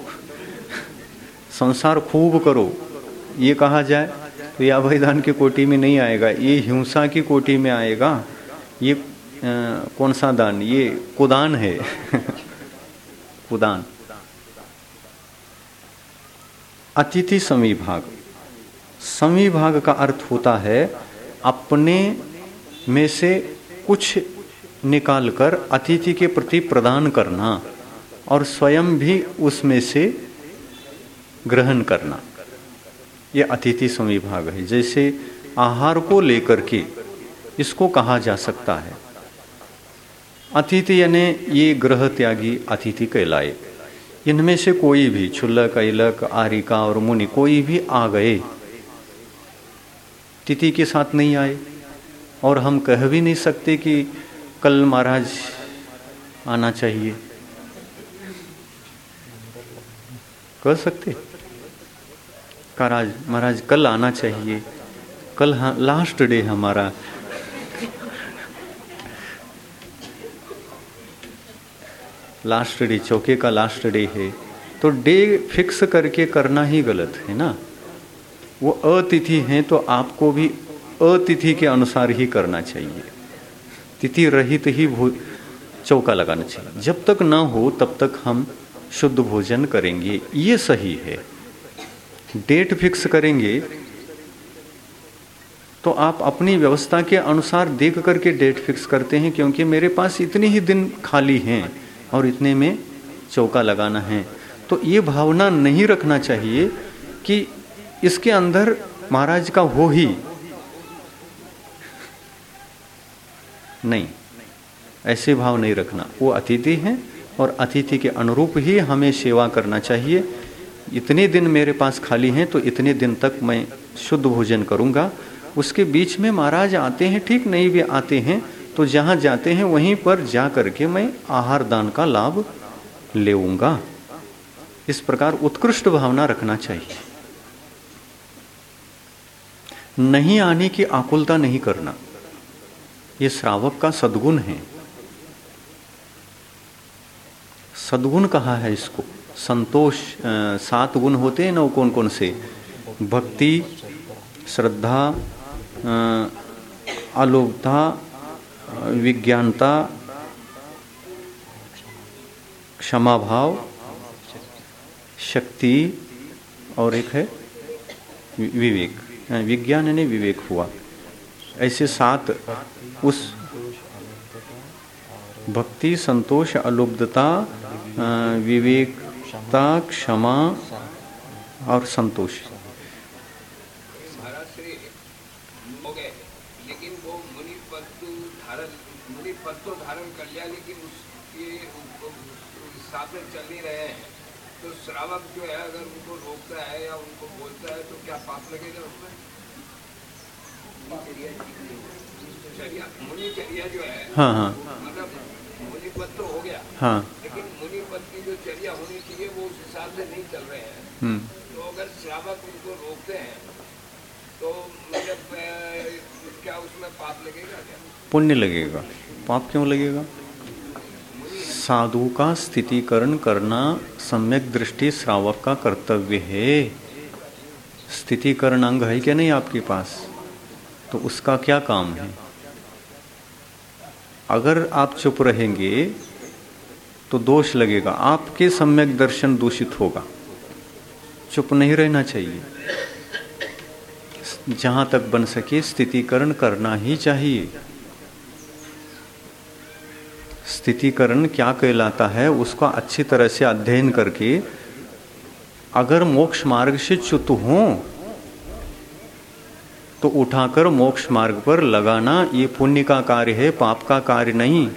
संसार खूब करो, ये कहा जाए तो ये अभयदान की कोटि में नहीं आएगा, ये हिंसा की कोटि में आएगा। ये कौन सा दान? ये कुदान है। कुदान। अतिथि समीभाग। समीभाग का अर्थ होता है अपने में से कुछ निकालकर अतिथि के प्रति प्रदान करना और स्वयं भी उसमें से ग्रहण करना। ये अतिथि समीभाग है। जैसे आहार को लेकर के इसको कहा जा सकता है अतिथि, यानी ये ग्रह त्यागी अतिथि कहलाए। इनमें से कोई भी क्षुल्लक, ऐलक, आरिका और मुनि कोई भी आ गए, तिथि के साथ नहीं आए, और हम कह भी नहीं सकते कि कल महाराज आना चाहिए। कह सकते महाराज कल आना चाहिए, कल लास्ट डे हमारा, लास्ट डे, चौके का लास्ट डे है, तो डे फिक्स करके करना ही गलत है ना। वो अतिथि हैं तो आपको भी अतिथि के अनुसार ही करना चाहिए। तिथि रहित ही चौका लगाना चाहिए। जब तक ना हो तब तक हम शुद्ध भोजन करेंगे, ये सही है। डेट फिक्स करेंगे तो आप अपनी व्यवस्था के अनुसार देख करके डेट फिक्स करते हैं, क्योंकि मेरे पास इतने ही दिन खाली हैं और इतने में चौका लगाना है। तो ये भावना नहीं रखना चाहिए कि इसके अंदर महाराज का हो ही नहीं, ऐसे भाव नहीं रखना। वो अतिथि हैं और अतिथि के अनुरूप ही हमें सेवा करना चाहिए। इतने दिन मेरे पास खाली हैं तो इतने दिन तक मैं शुद्ध भोजन करूंगा। उसके बीच में महाराज आते हैं, ठीक नहीं भी आते हैं तो जहाँ जाते हैं वहीं पर जा करके मैं आहार दान का लाभ लेऊंगा। इस प्रकार उत्कृष्ट भावना रखना चाहिए। नहीं आने की आकुलता नहीं करना, ये श्रावक का सद्गुण है। सद्गुण कहा है इसको। संतोष 7 गुण होते हैं ना, कौन कौन से? भक्ति, श्रद्धा, अलोभता, विज्ञानता, क्षमा भाव, शक्ति और एक है विवेक। विज्ञान यानी विवेक हुआ। ऐसे 7 उस भक्ति, संतोष, अलोभता, विवेकता, क्षमा और संतोष।
लेकिन वो मुनि पद तो धारण कर लिया, लेकिन उसके साथ चल नहीं रहे हैं, तो श्रावक जो है अगर उनको रोकता है या उनको बोलता है तो क्या पाप लगेगा उसमें? मुनि चर्या जो है,
हाँ हाँ,
मतलब मुनि पद तो हो गया,
हाँ,
लेकिन मुनि पद की जो चर्या होनी चाहिए वो उस हिसाब से नहीं चल रहे हैं। तो अगर श्रावक उनको रोकते हैं तो मतलब क्या उसमें पाप लगेगा? क्या
पुण्य लगेगा? पाप क्यों लगेगा? साधु का स्थितिकरण करना सम्यक दृष्टि श्रावक का कर्तव्य है। स्थितिकरण अंग है क्या नहीं आपके पास? तो उसका क्या काम है? अगर आप चुप रहेंगे तो दोष लगेगा, आपके सम्यक दर्शन दूषित होगा। चुप नहीं रहना चाहिए। जहां तक बन सके स्थितिकरण करना ही चाहिए। स्थितिकरण क्या कहलाता है उसका अच्छी तरह से अध्ययन करके अगर मोक्ष मार्ग से च्युत हों तो उठाकर मोक्ष मार्ग पर लगाना, ये पुण्य का कार्य है, पाप का कार्य नहीं।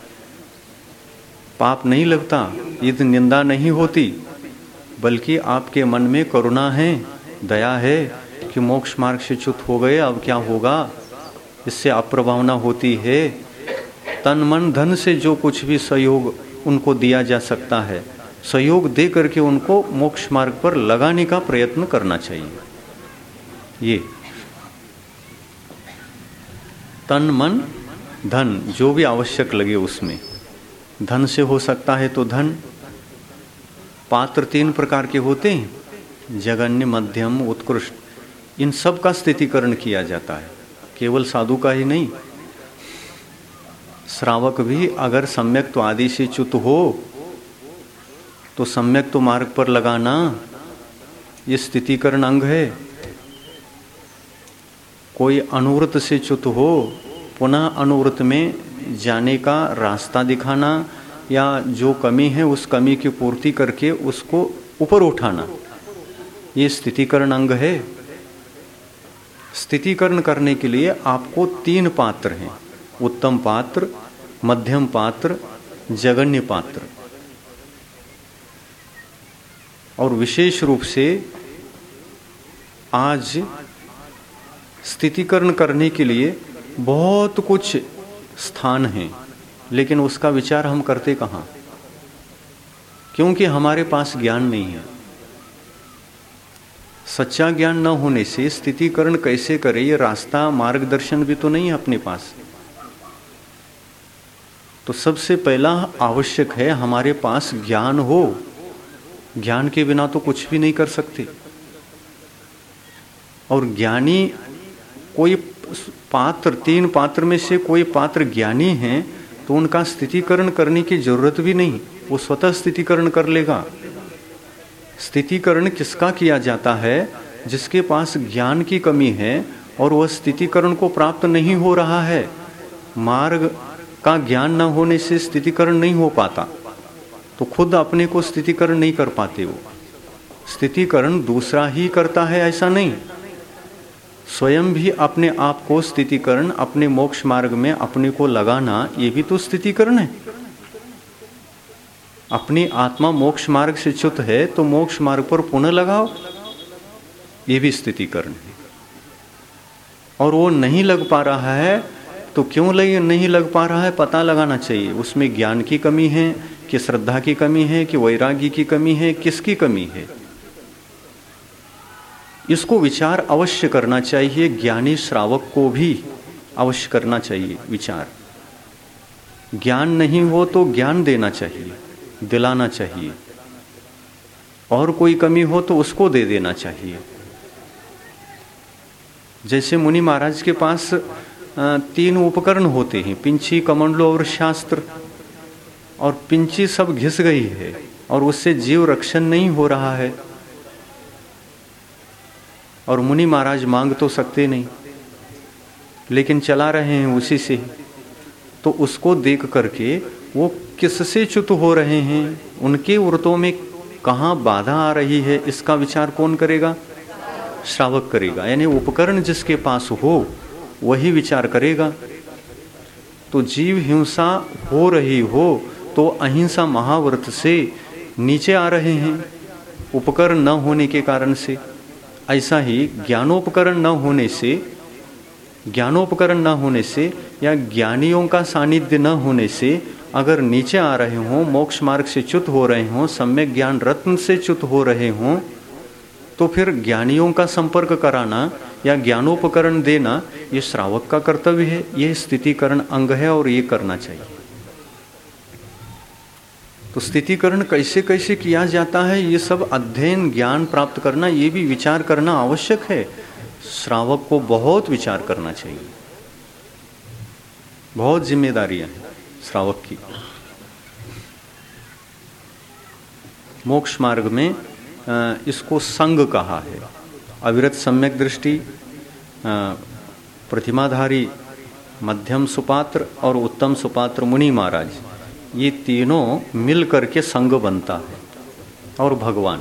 पाप नहीं लगता, ये निंदा नहीं होती, बल्कि आपके मन में करुणा है, दया है कि मोक्ष मार्ग से च्युत हो गए, अब क्या होगा। इससे अप्रभावना होती है। तन मन धन से जो कुछ भी सहयोग उनको दिया जा सकता है, सहयोग दे करके उनको मोक्ष मार्ग पर लगाने का प्रयत्न करना चाहिए। ये तन मन धन जो भी आवश्यक लगे उसमें, धन से हो सकता है तो धन। पात्र 3 प्रकार के होते हैं, जघन्य, मध्यम, उत्कृष्ट। इन सब का स्थितिकरण किया जाता है, केवल साधु का ही नहीं। श्रावक भी अगर सम्यक्त्व आदि से च्युत हो तो सम्यक्त्व मार्ग पर लगाना ये स्थितिकरण अंग है। कोई अनुव्रत से च्युत हो, पुनः अनुव्रत में जाने का रास्ता दिखाना या जो कमी है उस कमी की पूर्ति करके उसको ऊपर उठाना, ये स्थितिकरण अंग है। स्थितिकरण करने के लिए आपको 3 पात्र हैं, उत्तम पात्र, मध्यम पात्र, जघन्य पात्र। और विशेष रूप से आज स्थितिकरण करने के लिए बहुत कुछ स्थान हैं, लेकिन उसका विचार हम करते कहाँ? क्योंकि हमारे पास ज्ञान नहीं है। सच्चा ज्ञान न होने से स्थितिकरण कैसे करें, ये रास्ता मार्गदर्शन भी तो नहीं है अपने पास। तो सबसे पहला आवश्यक है हमारे पास ज्ञान हो। ज्ञान के बिना तो कुछ भी नहीं कर सकते। और ज्ञानी कोई पात्र, 3 पात्र में से कोई पात्र ज्ञानी है तो उनका स्थितिकरण करने की जरूरत भी नहीं, वो स्वतः स्थितिकरण कर लेगा। स्थितिकरण किसका किया जाता है? जिसके पास ज्ञान की कमी है और वह स्थितिकरण को प्राप्त नहीं हो रहा है। मार्ग का ज्ञान न होने से स्थितिकरण नहीं हो पाता। तो खुद अपने को स्थितिकरण नहीं कर पाते। वो स्थितिकरण दूसरा ही करता है ऐसा नहीं, स्वयं भी अपने आप को स्थितिकरण, अपने मोक्ष मार्ग में अपने को लगाना, ये भी तो स्थितिकरण है। अपनी आत्मा मोक्ष मार्ग से च्युत है तो मोक्ष मार्ग पर पुनः लगाओ, ये भी स्थितिकरण है। और वो नहीं लग पा रहा है तो क्यों नहीं लग पा रहा है पता लगाना चाहिए। उसमें ज्ञान की कमी है कि श्रद्धा की कमी है कि वैराग्य की कमी है, किसकी कमी है, इसको विचार अवश्य करना चाहिए। ज्ञानी श्रावक को भी अवश्य करना चाहिए विचार। ज्ञान नहीं हो तो ज्ञान देना चाहिए, दिलाना चाहिए, और कोई कमी हो तो उसको दे देना चाहिए। जैसे मुनि महाराज के पास 3 उपकरण होते हैं, पिंची, कमंडलो और शास्त्र, और पिंची सब घिस गई है और उससे जीव रक्षण नहीं हो रहा है, और मुनि महाराज मांग तो सकते नहीं लेकिन चला रहे हैं उसी से। तो उसको देख करके वो किससे च्युत हो रहे हैं, उनके व्रतों में कहाँ बाधा आ रही है, इसका विचार कौन करेगा? श्रावक करेगा। यानी उपकरण जिसके पास हो वही विचार करेगा। तो जीव हिंसा हो रही हो तो अहिंसा महाव्रत से नीचे आ रहे हैं उपकरण न होने के कारण से। ऐसा ही ज्ञानोपकरण न होने से या ज्ञानियों का सानिध्य न होने से अगर नीचे आ रहे हों, मोक्ष मार्ग से च्युत हो रहे हों, सम्यक ज्ञान रत्न से च्युत हो रहे हों, तो फिर ज्ञानियों का संपर्क कराना या ज्ञानोपकरण देना ये श्रावक का कर्तव्य है। ये स्थितिकरण अंग है और ये करना चाहिए। तो स्थितिकरण कैसे कैसे किया जाता है, ये सब अध्ययन, ज्ञान प्राप्त करना, ये भी विचार करना आवश्यक है। श्रावक को बहुत विचार करना चाहिए, बहुत जिम्मेदारियां हैं श्रावक की। मोक्ष मार्ग में इसको संग कहा है। अविरत सम्यक दृष्टि, प्रतिमाधारी, मध्यम सुपात्र और उत्तम सुपात्र मुनि महाराज, ये तीनों मिल करके संग बनता है। और भगवान,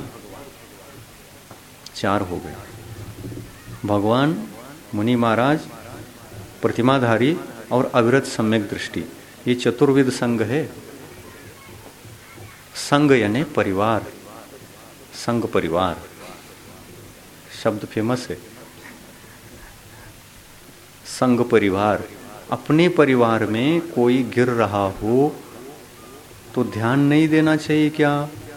4 हो गए। भगवान, मुनि महाराज, प्रतिमाधारी और अविरत सम्यक दृष्टि, ये चतुर्विध संग है। संग यानी परिवार, संग परिवार शब्द फेमस है। संग परिवार, अपने परिवार में कोई गिर रहा हो तो ध्यान नहीं देना चाहिए क्या?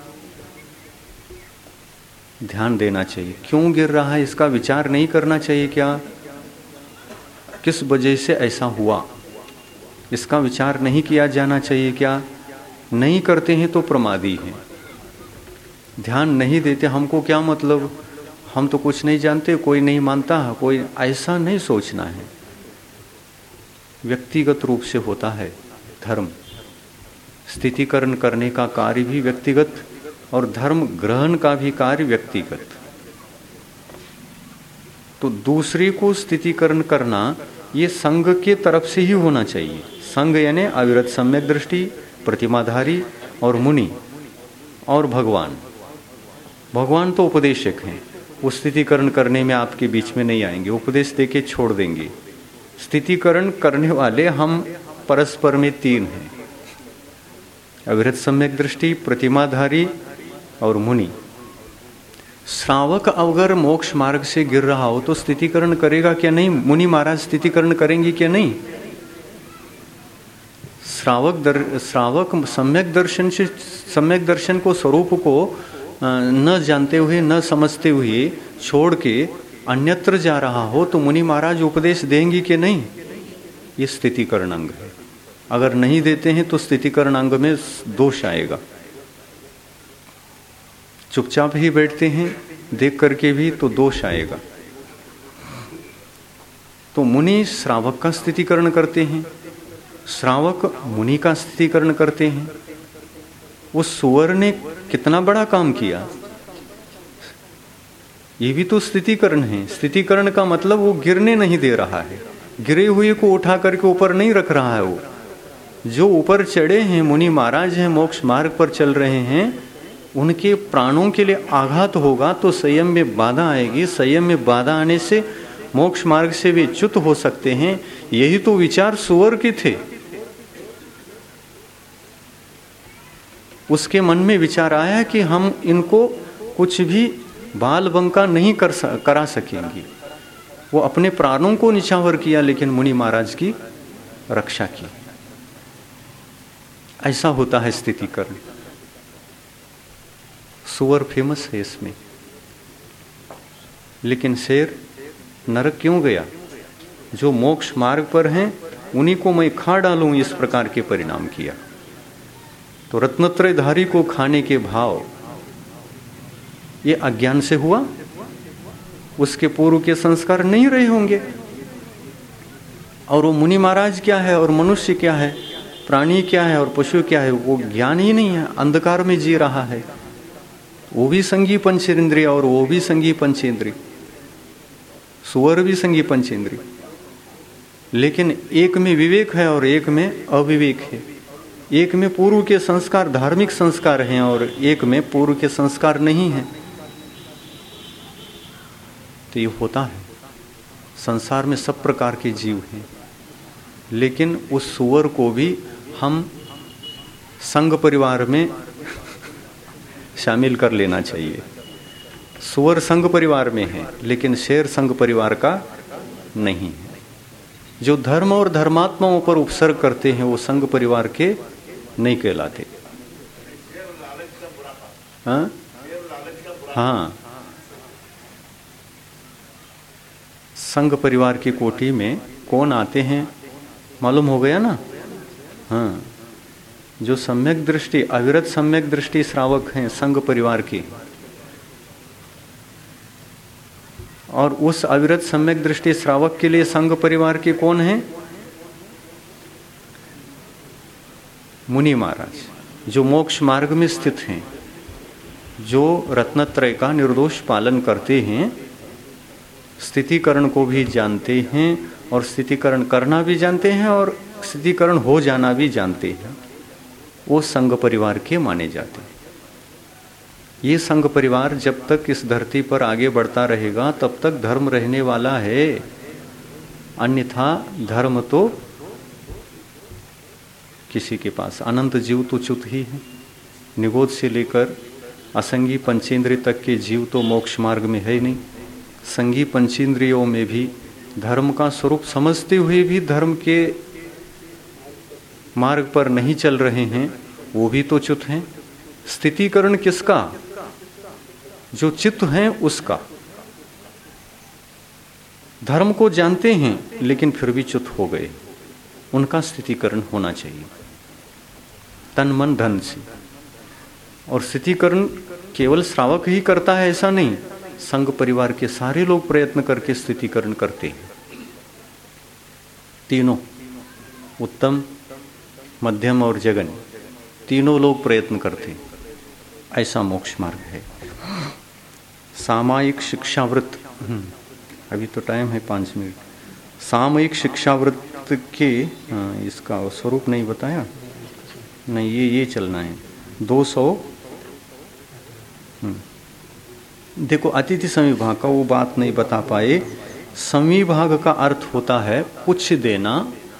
ध्यान देना चाहिए। क्यों गिर रहा है इसका विचार नहीं करना चाहिए क्या? किस वजह से ऐसा हुआ इसका विचार नहीं किया जाना चाहिए क्या? नहीं करते हैं तो प्रमादी हैं। ध्यान नहीं देते, हमको क्या मतलब, हम तो कुछ नहीं जानते, कोई नहीं मानता है, कोई, ऐसा नहीं सोचना है। व्यक्तिगत रूप से होता है धर्म। स्थितिकरण करने का कार्य भी व्यक्तिगत और धर्म ग्रहण का भी कार्य व्यक्तिगत। तो दूसरे को स्थितिकरण करना ये संघ के तरफ से ही होना चाहिए। संघ यानी अविरत सम्यक दृष्टि, प्रतिमाधारी और मुनि और भगवान। भगवान तो उपदेशक हैं, वो स्थितिकरण करने में आपके बीच में नहीं आएंगे, उपदेश देके छोड़ देंगे। स्थितिकरण करने वाले हम परस्पर में 3 हैं, अविरत सम्यक दृष्टि, प्रतिमाधारी और मुनि। श्रावक अगर मोक्ष मार्ग से गिर रहा हो तो स्थितिकरण करेगा क्या नहीं? मुनि महाराज स्थितिकरण करेंगे क्या नहीं? श्रावक सम्यक दर्शन को, स्वरूप को न जानते हुए, न समझते हुए छोड़ के अन्यत्र जा रहा हो तो मुनि महाराज उपदेश देंगे कि नहीं? ये स्थितिकरण अंग है। अगर नहीं देते हैं तो स्थितिकरण अंग में दोष आएगा। चुपचाप ही बैठते हैं देख करके भी तो दोष आएगा। तो मुनि श्रावक का स्थितिकरण करते हैं, श्रावक मुनि का स्थितिकरण करते हैं। उस सुअर ने कितना बड़ा काम किया, ये भी तो स्थितिकरण है। स्थितिकरण का मतलब वो गिरने नहीं दे रहा है, गिरे हुए को उठा करके ऊपर नहीं रख रहा है, वो जो ऊपर चढ़े हैं मुनि महाराज हैं, मोक्ष मार्ग पर चल रहे हैं, उनके प्राणों के लिए आघात होगा तो संयम में बाधा आएगी। संयम में बाधा आने से मोक्ष मार्ग से वे च्युत हो सकते हैं। यही तो विचार सुअर के थे। उसके मन में विचार आया कि हम इनको कुछ भी बाल बंका नहीं करा सकेंगे। वो अपने प्राणों को निछावर किया लेकिन मुनि महाराज की रक्षा की। ऐसा होता है स्थितिकरण। सुअर फेमस है इसमें, लेकिन शेर नरक क्यों गया? जो मोक्ष मार्ग पर हैं उन्हीं को मैं खा डालूं, इस प्रकार के परिणाम किया। तो रत्नत्रयधारी को खाने के भाव ये अज्ञान से हुआ। उसके पूर्व के संस्कार नहीं रहे होंगे। और वो मुनि महाराज क्या है और मनुष्य क्या है, प्राणी क्या है और पशु क्या है, वो ज्ञान ही नहीं है, अंधकार में जी रहा है। वो भी संगी पंचेंद्रिय और वो भी संगी पंचेंद्रिय, सुअर भी संगी पंचेंद्रिय, लेकिन एक में विवेक है और एक में अविवेक है। एक में पूर्व के संस्कार धार्मिक संस्कार हैं और एक में पूर्व के संस्कार नहीं हैं। तो ये होता है। संसार में सब प्रकार के जीव हैं, लेकिन उस सुअर को भी हम संघ परिवार में शामिल कर लेना चाहिए। सुअर संघ परिवार में है लेकिन शेर संघ परिवार का नहीं है। जो धर्म और धर्मात्माओं पर उपसर्ग करते हैं वो संघ परिवार के नहीं कहलाते। हाँ हाँ, संघ परिवार की कोटि में कौन आते हैं मालूम हो गया ना। हाँ, जो सम्यक दृष्टि अविरत सम्यक दृष्टि श्रावक हैं संघ परिवार की, और उस अविरत सम्यक दृष्टि श्रावक के लिए संघ परिवार के कौन है? मुनि महाराज, जो मोक्ष मार्ग में स्थित हैं, जो रत्नत्रय का निर्दोष पालन करते हैं, स्थितिकरण को भी जानते हैं और स्थितिकरण करना भी जानते हैं और स्थितिकरण हो जाना भी जानते हैं, वो संघ परिवार के माने जाते हैं। ये संघ परिवार जब तक इस धरती पर आगे बढ़ता रहेगा तब तक धर्म रहने वाला है, अन्यथा धर्म तो किसी के पास, अनंत जीव तो च्युत ही है। निगोद से लेकर असंगी पंचेंद्रिय तक के जीव तो मोक्ष मार्ग में है ही नहीं। संगी पंचेंद्रियों में भी धर्म का स्वरूप समझते हुए भी धर्म के मार्ग पर नहीं चल रहे हैं, वो भी तो च्युत हैं। स्थितिकरण किसका? जो चित्त है उसका। धर्म को जानते हैं लेकिन फिर भी च्युत हो गए, उनका स्थितिकरण होना चाहिए तन मन धन से। और स्थितिकरण केवल श्रावक ही करता है ऐसा नहीं, संघ परिवार के सारे लोग प्रयत्न करके स्थितिकरण करते हैं। तीनों, उत्तम मध्यम और जगन, तीनों लोग प्रयत्न करते हैं। ऐसा मोक्ष मार्ग है। सामायिक शिक्षावृत्त, अभी तो टाइम है 5 मिनट। सामयिक शिक्षावृत्त के इसका स्वरूप नहीं बताया, नहीं ये चलना है 200। देखो अतिथि संविभाग का वो बात नहीं बता पाए। संविभाग का अर्थ होता है कुछ देना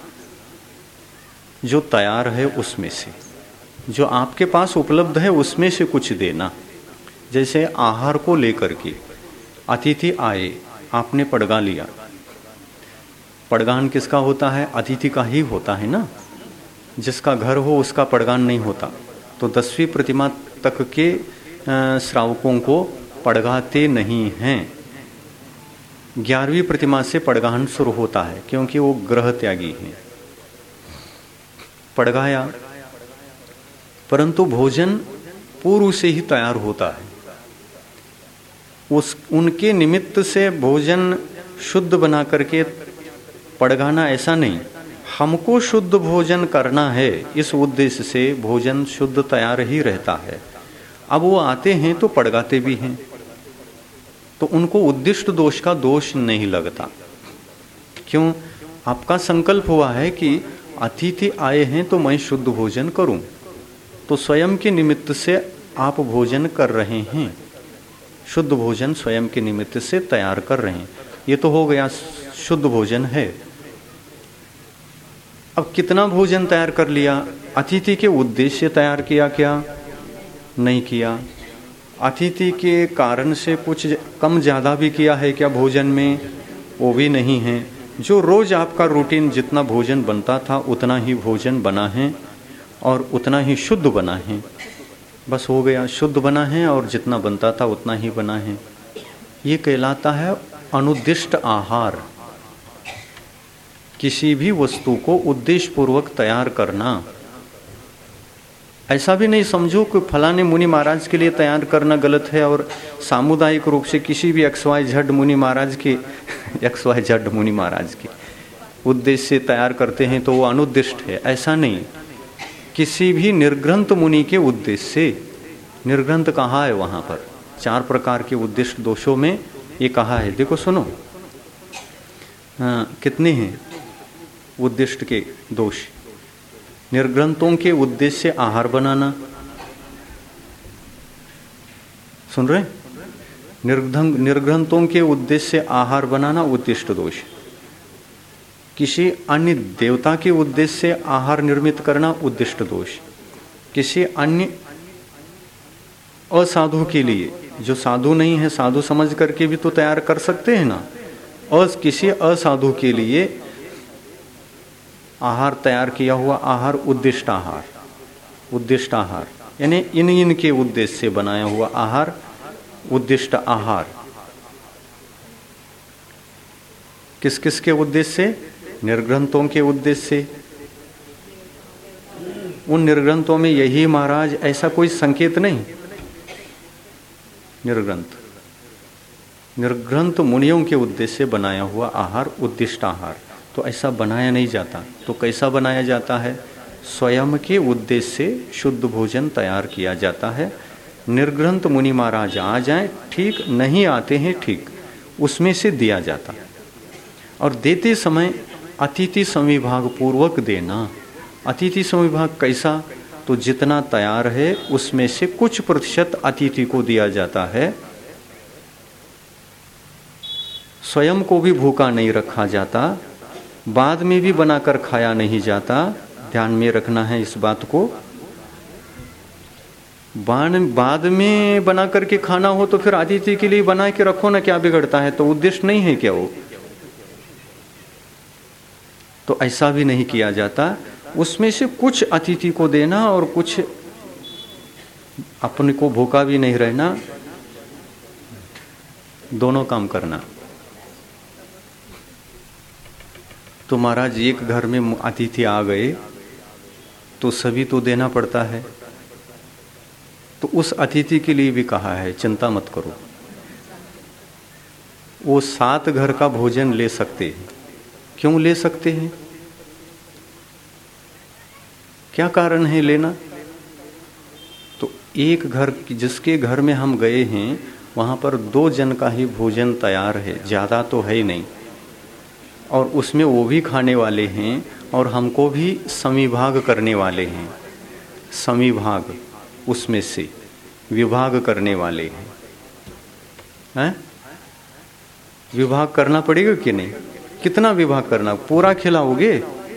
जो तैयार है उसमें से, जो आपके पास उपलब्ध है उसमें से कुछ देना। जैसे आहार को लेकर के अतिथि आए, आपने पड़गा लिया। पड़गान किसका होता है? अतिथि का ही होता है ना। जिसका घर हो उसका पड़गान नहीं होता। तो 10वीं प्रतिमा तक के श्रावकों को पड़गाते नहीं हैं। 11वीं प्रतिमा से पड़गान शुरू होता है क्योंकि वो ग्रह त्यागी हैं। पड़गाया, परंतु भोजन पूर्व से ही तैयार होता है। उनके निमित्त से भोजन शुद्ध बना करके पड़गाना ऐसा नहीं, हमको शुद्ध भोजन करना है, इस उद्देश्य से भोजन शुद्ध तैयार ही रहता है। अब वो आते हैं तो पड़गाते भी हैं, तो उनको उद्दिष्ट दोष का दोष नहीं लगता। क्यों? आपका संकल्प हुआ है कि अतिथि आए हैं तो मैं शुद्ध भोजन करूं, तो स्वयं के निमित्त से आप भोजन कर रहे हैं, शुद्ध भोजन स्वयं के निमित्त से तैयार कर रहे हैं, ये तो हो गया शुद्ध भोजन है। अब कितना भोजन तैयार कर लिया? अतिथि के उद्देश्य तैयार किया क्या? नहीं किया। अतिथि के कारण से कुछ कम ज़्यादा भी किया है क्या भोजन में? वो भी नहीं है। जो रोज़ आपका रूटीन जितना भोजन बनता था उतना ही भोजन बना है और उतना ही शुद्ध बना है, बस हो गया, शुद्ध बना है और जितना बनता था उतना ही बना है। ये कहलाता है अनुद्दिष्ट आहार। किसी भी वस्तु को उद्देश्य पूर्वक तैयार करना। ऐसा भी नहीं समझो कि फलाने मुनि महाराज के लिए तैयार करना गलत है और सामुदायिक रूप से किसी भी XYZ मुनि महाराज के XYZ मुनि महाराज के उद्देश्य से तैयार करते हैं तो वो अनुद्दिष्ट है, ऐसा नहीं। किसी भी निर्ग्रंथ मुनि के उद्देश्य से, निर्ग्रंथ कहा है वहाँ पर 4 प्रकार के उद्दिष्ट दोषों में ये कहा है। देखो सुनो, कितने हैं उद्दिष्ट के दोष? निर्ग्रंथों के उद्देश्य से आहार बनाना, सुन रहे? निर्ग्रंथों के उद्देश्य से आहार बनाना उद्दिष्ट दोष। किसी अन्य देवता के उद्देश्य से आहार निर्मित करना उद्दिष्ट दोष। किसी अन्य असाधु के लिए, जो साधु नहीं है, साधु समझ करके भी तो तैयार कर सकते हैं ना, और किसी असाधु के लिए आहार तैयार किया हुआ आहार उद्दिष्ट आहार। उद्दिष्ट आहार यानी इनके उद्देश्य से बनाया हुआ आहार उद्दिष्ट आहार। किस किस के उद्देश्य से? निर्ग्रंथों के उद्देश्य से। उन निर्ग्रंथों में यही महाराज ऐसा कोई संकेत नहीं। निर्ग्रंथ मुनियों के उद्देश्य से बनाया हुआ आहार उद्दिष्ट आहार, तो ऐसा बनाया नहीं जाता। तो कैसा बनाया जाता है? स्वयं के उद्देश्य से शुद्ध भोजन तैयार किया जाता है। निर्ग्रंथ मुनि महाराज आ जाएं ठीक, नहीं आते हैं ठीक, उसमें से दिया जाता। और देते समय अतिथि संविभाग पूर्वक देना। अतिथि संविभाग कैसा? तो जितना तैयार है उसमें से कुछ प्रतिशत अतिथि को दिया जाता है। स्वयं को भी भूखा नहीं रखा जाता, बाद में भी बनाकर खाया नहीं जाता। ध्यान में रखना है इस बात को। बाद में बना करके खाना हो तो फिर अतिथि के लिए बना के रखो ना, क्या बिगड़ता है? तो उद्देश्य नहीं है क्या वो? तो ऐसा भी नहीं किया जाता। उसमें से कुछ अतिथि को देना और कुछ अपने को भूखा भी नहीं रहना, दोनों काम करना। तो महाराज एक घर में अतिथि आ गए तो सभी तो देना पड़ता है। तो उस अतिथि के लिए भी कहा है चिंता मत करो, वो 7 घर का भोजन ले सकते हैं। क्यों ले सकते हैं? क्या कारण है लेना? तो एक घर, जिसके घर में हम गए हैं वहाँ पर 2 जन का ही भोजन तैयार है, ज़्यादा तो है ही नहीं, और उसमें वो भी खाने वाले हैं और हमको भी संविभाग करने वाले हैं। संविभाग, उसमें से विभाग करने वाले हैं। विभाग करना पड़ेगा कि नहीं? कितना विभाग करना? पूरा खिलाओगे?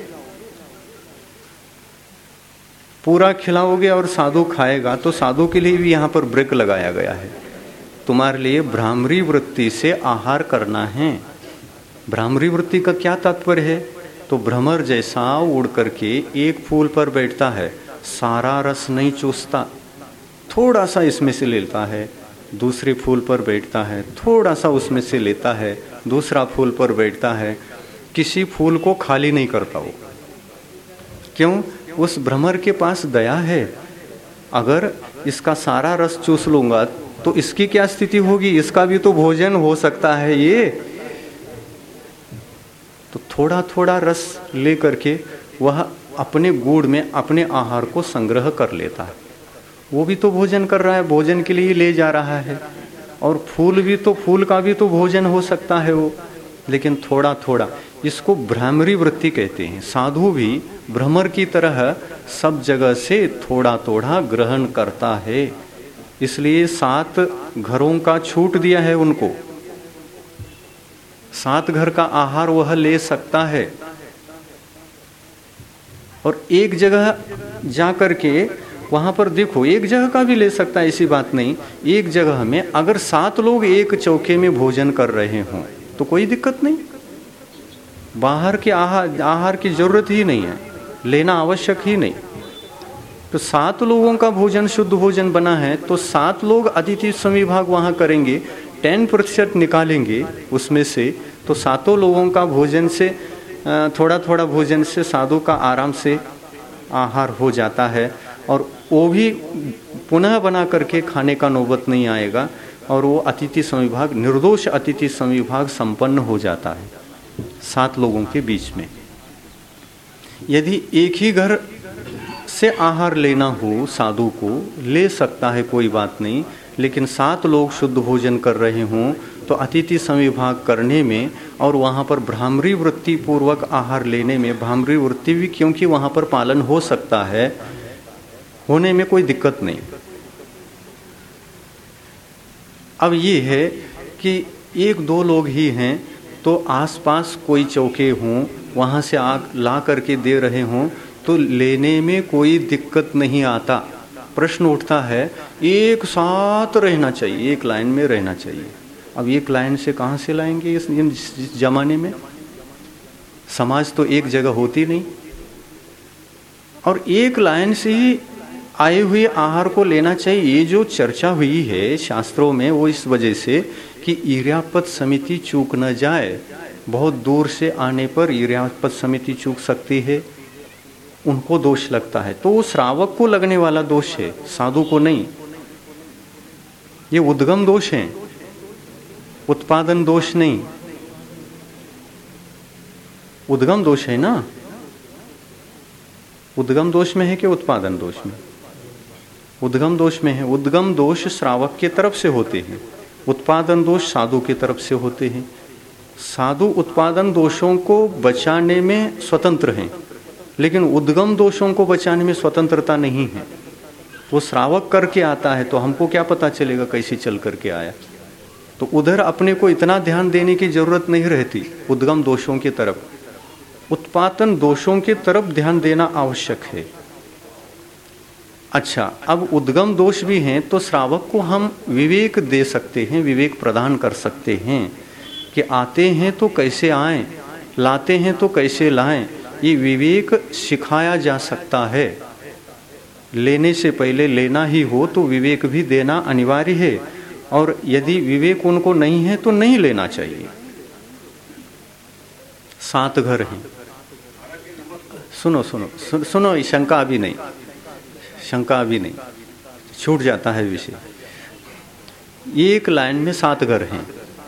पूरा खिलाओगे और साधु खाएगा तो साधु के लिए भी यहाँ पर ब्रेक लगाया गया है। तुम्हारे लिए भ्रामरी वृत्ति से आहार करना है। भ्रामरी वृत्ति का क्या तात्पर्य है? तो भ्रमर जैसा उड़ करके एक फूल पर बैठता है, सारा रस नहीं चूसता, थोड़ा सा इसमें से लेता है, दूसरे फूल पर बैठता है, थोड़ा सा उसमें से लेता है, दूसरा फूल पर बैठता है, किसी फूल को खाली नहीं करता वो। क्यों? उस भ्रमर के पास दया है। अगर इसका सारा रस चूस लूंगा तो इसकी क्या स्थिति होगी? इसका भी तो भोजन हो सकता है ये। तो थोड़ा थोड़ा रस ले करके वह अपने गुड़ में अपने आहार को संग्रह कर लेता है। वो भी तो भोजन कर रहा है, भोजन के लिए ले जा रहा है। और फूल भी तो, फूल का भी तो भोजन हो सकता है वो, लेकिन थोड़ा थोड़ा। इसको भ्रामरी वृत्ति कहते हैं। साधु भी भ्रमर की तरह सब जगह से थोड़ा थोड़ा ग्रहण करता है, इसलिए 7 घरों का छूट दिया है उनको। 7 घर का आहार वह ले सकता है, और एक जगह जा करके वहां पर देखो, एक जगह का भी ले सकता है, ऐसी बात नहीं। एक जगह में अगर 7 लोग एक चौके में भोजन कर रहे हों तो कोई दिक्कत नहीं, बाहर के आहार की जरूरत ही नहीं है, लेना आवश्यक ही नहीं। तो 7 लोगों का भोजन शुद्ध भोजन बना है, तो 7 लोग अतिथि समविभाग वहां करेंगे, 10% निकालेंगे उसमें से, तो 7 लोगों का भोजन से थोड़ा थोड़ा भोजन से साधु का आराम से आहार हो जाता है, और वो भी पुनः बना करके खाने का नौबत नहीं आएगा, और वो अतिथि समविभाग, निर्दोष अतिथि समविभाग संपन्न हो जाता है 7 लोगों के बीच में। यदि एक ही घर से आहार लेना हो साधु को, ले सकता है, कोई बात नहीं, लेकिन 7 लोग शुद्ध भोजन कर रहे हों तो अतिथि समविभाग करने में और वहाँ पर भ्रामरी वृत्ति पूर्वक आहार लेने में, भ्रामरी वृत्ति भी क्योंकि वहाँ पर पालन हो सकता है, होने में कोई दिक्कत नहीं। अब ये है कि 1-2 लोग ही हैं, तो आसपास कोई चौके हों, वहाँ से आग ला करके दे रहे हों तो लेने में कोई दिक्कत नहीं आता। प्रश्न उठता है एक साथ रहना चाहिए, एक लाइन में रहना चाहिए। अब एक लाइन से कहाँ से लाएंगे इस जमाने में? समाज तो एक जगह होती नहीं, और एक लाइन से ही आए हुए आहार को लेना चाहिए। ये जो चर्चा हुई है शास्त्रों में वो इस वजह से कि इर्यापत समिति चूक न जाए। बहुत दूर से आने पर इर्यापत समिति चूक सकती है, उनको दोष लगता है, तो वो श्रावक को लगने वाला दोष है, साधु को नहीं। ये उद्गम दोष है, उत्पादन दोष नहीं। उद्गम दोष है ना, उद्गम दोष में है कि उत्पादन दोष में? उद्गम दोष में है। उद्गम दोष श्रावक के तरफ से होते हैं, उत्पादन दोष साधु की तरफ से होते हैं। साधु उत्पादन दोषों को बचाने में स्वतंत्र हैं, लेकिन उद्गम दोषों को बचाने में स्वतंत्रता नहीं है। वो श्रावक करके आता है तो हमको क्या पता चलेगा कैसे चल करके आया? तो उधर अपने को इतना ध्यान देने की जरूरत नहीं रहती उद्गम दोषों की तरफ, उत्पादन दोषों की तरफ ध्यान देना आवश्यक है। अच्छा, अब उद्गम दोष भी हैं तो श्रावक को हम विवेक दे सकते हैं, विवेक प्रदान कर सकते हैं कि आते हैं तो कैसे आएं, लाते हैं तो कैसे लाएं। ये विवेक सिखाया जा सकता है। लेने से पहले लेना ही हो तो विवेक भी देना अनिवार्य है, और यदि विवेक उनको नहीं है तो नहीं लेना चाहिए। 7 घर हैं। सुनो सुनो सुनो, शंका अभी नहीं, शंका अभी नहीं, छूट जाता है विषय। एक लाइन में 7 घर हैं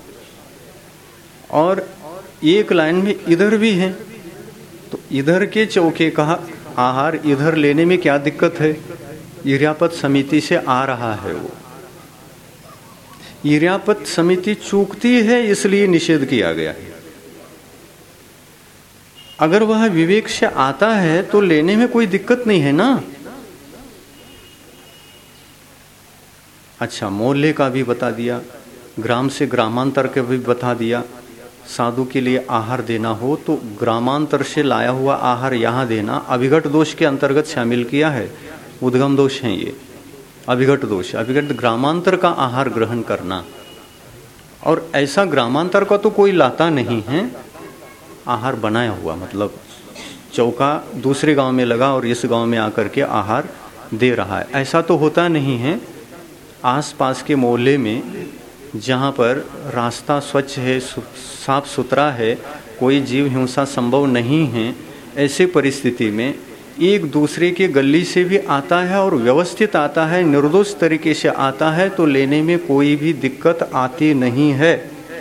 और एक लाइन में इधर भी हैं, तो इधर के चौके का आहार इधर लेने में क्या दिक्कत है? इर्यापत समिति से आ रहा है वो। इर्यापत समिति चूकती है इसलिए निषेध किया गया है। अगर वह विवेक से आता है तो लेने में कोई दिक्कत नहीं है ना। अच्छा, मोहल्ले का भी बता दिया, ग्राम से ग्रामांतर का भी बता दिया। साधु के लिए आहार देना हो तो ग्रामांतर से लाया हुआ आहार यहाँ देना अभिघट दोष के अंतर्गत शामिल किया है। उद्गम दोष हैं ये, अभिघट दोष, अभिघट ग्रामांतर का आहार ग्रहण करना। और ऐसा ग्रामांतर का तो कोई लाता नहीं है, आहार बनाया हुआ, मतलब चौका दूसरे गांव में लगा और इस गांव में आकर के आहार दे रहा है, ऐसा तो होता नहीं है। आसपास के मोहल्ले में जहाँ पर रास्ता स्वच्छ है, साफ सुथरा है, कोई जीव हिंसा संभव नहीं है, ऐसे परिस्थिति में एक दूसरे के गली से भी आता है और व्यवस्थित आता है, निर्दोष तरीके से आता है, तो लेने में कोई भी दिक्कत आती नहीं है।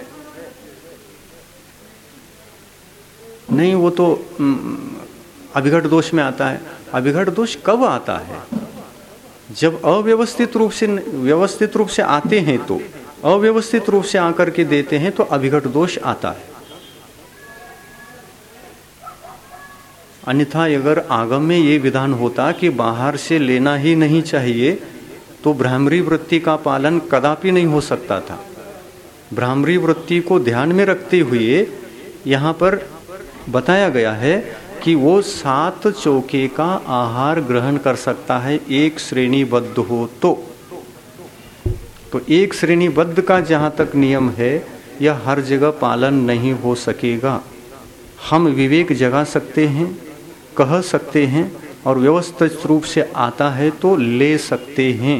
नहीं, वो तो अभिघट दोष में आता है। अभिघट दोष कब आता है? जब अव्यवस्थित रूप से, व्यवस्थित रूप से आते हैं तो, अव्यवस्थित रूप से आकर के देते हैं तो अभिघट दोष आता है। अन्यथा अगर आगम में ये विधान होता कि बाहर से लेना ही नहीं चाहिए तो भ्रामरी वृत्ति का पालन कदापि नहीं हो सकता था। भ्रामरी वृत्ति को ध्यान में रखते हुए यहाँ पर बताया गया है कि वो 7 चौके का आहार ग्रहण कर सकता है एक श्रेणीबद्ध हो तो एक श्रेणीबद्ध का जहाँ तक नियम है यह हर जगह पालन नहीं हो सकेगा। हम विवेक जगा सकते हैं, कह सकते हैं और व्यवस्थित रूप से आता है तो ले सकते हैं।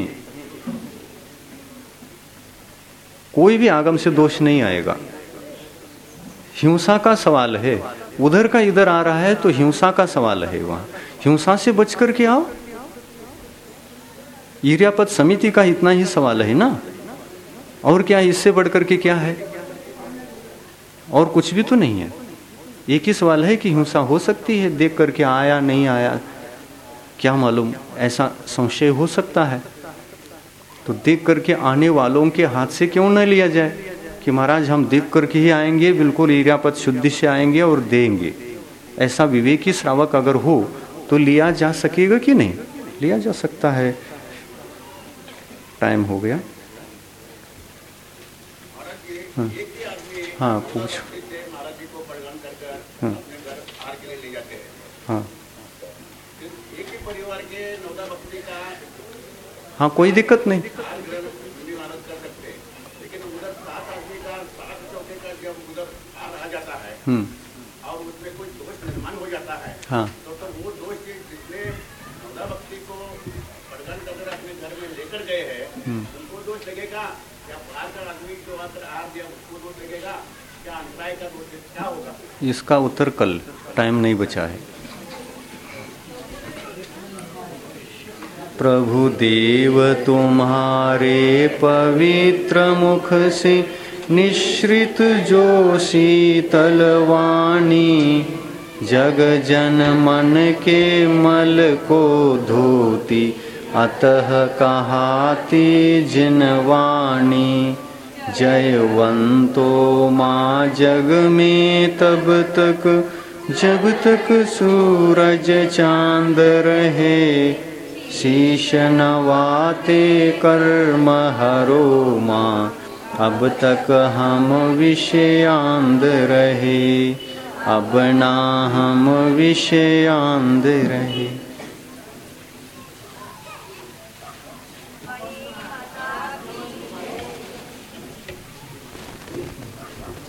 कोई भी आगम से दोष नहीं आएगा। हिंसा का सवाल है, उधर का इधर आ रहा है तो हिंसा का सवाल है, वहां हिंसा से बच करके आओ। ईर्यापद समिति का इतना ही सवाल है ना, और क्या इससे बढ़कर के क्या है? और कुछ भी तो नहीं है। एक ही सवाल है कि हिंसा हो सकती है, देख करके आया नहीं आया क्या मालूम, ऐसा संशय हो सकता है। तो देख करके आने वालों के हाथ से क्यों न लिया जाए कि महाराज हम देख करके ही आएंगे, बिल्कुल ईर्यापद शुद्धि से आएंगे और देंगे। ऐसा विवेकी श्रावक अगर हो तो लिया जा सकेगा कि नहीं? लिया जा सकता है। टाइम हो गया। हाँ, हाँ पूछ। हाँ, हाँ, हाँ कोई दिक्कत नहीं।
और उसमें कोई दोष निर्माण हो जाता है।
हाँ,
तो वो दोष जिसने नौदा भक्ति को प्रदान कर अपने घर में लेकर गए हैं उनको दोष लगेगा या बाहर का आदमी जो आकर आ गया उसको दोष लगेगा, क्या अन्याय का दोष क्या होगा?
इसका उत्तर कल, टाइम नहीं बचा है। प्रभु देव तुम्हारे पवित्र मुख से निश्रित जो शीतल वाणी, जग जन मन के मल को धोती, अतः कहाती जिन वाणी। जयवंतो माँ जग में तब तक जब तक सूरज चांद रहे, शीश नवाते कर्म हरो माँ, अब तक हम विषयांध रहे, अब ना हम विषयांध रहे।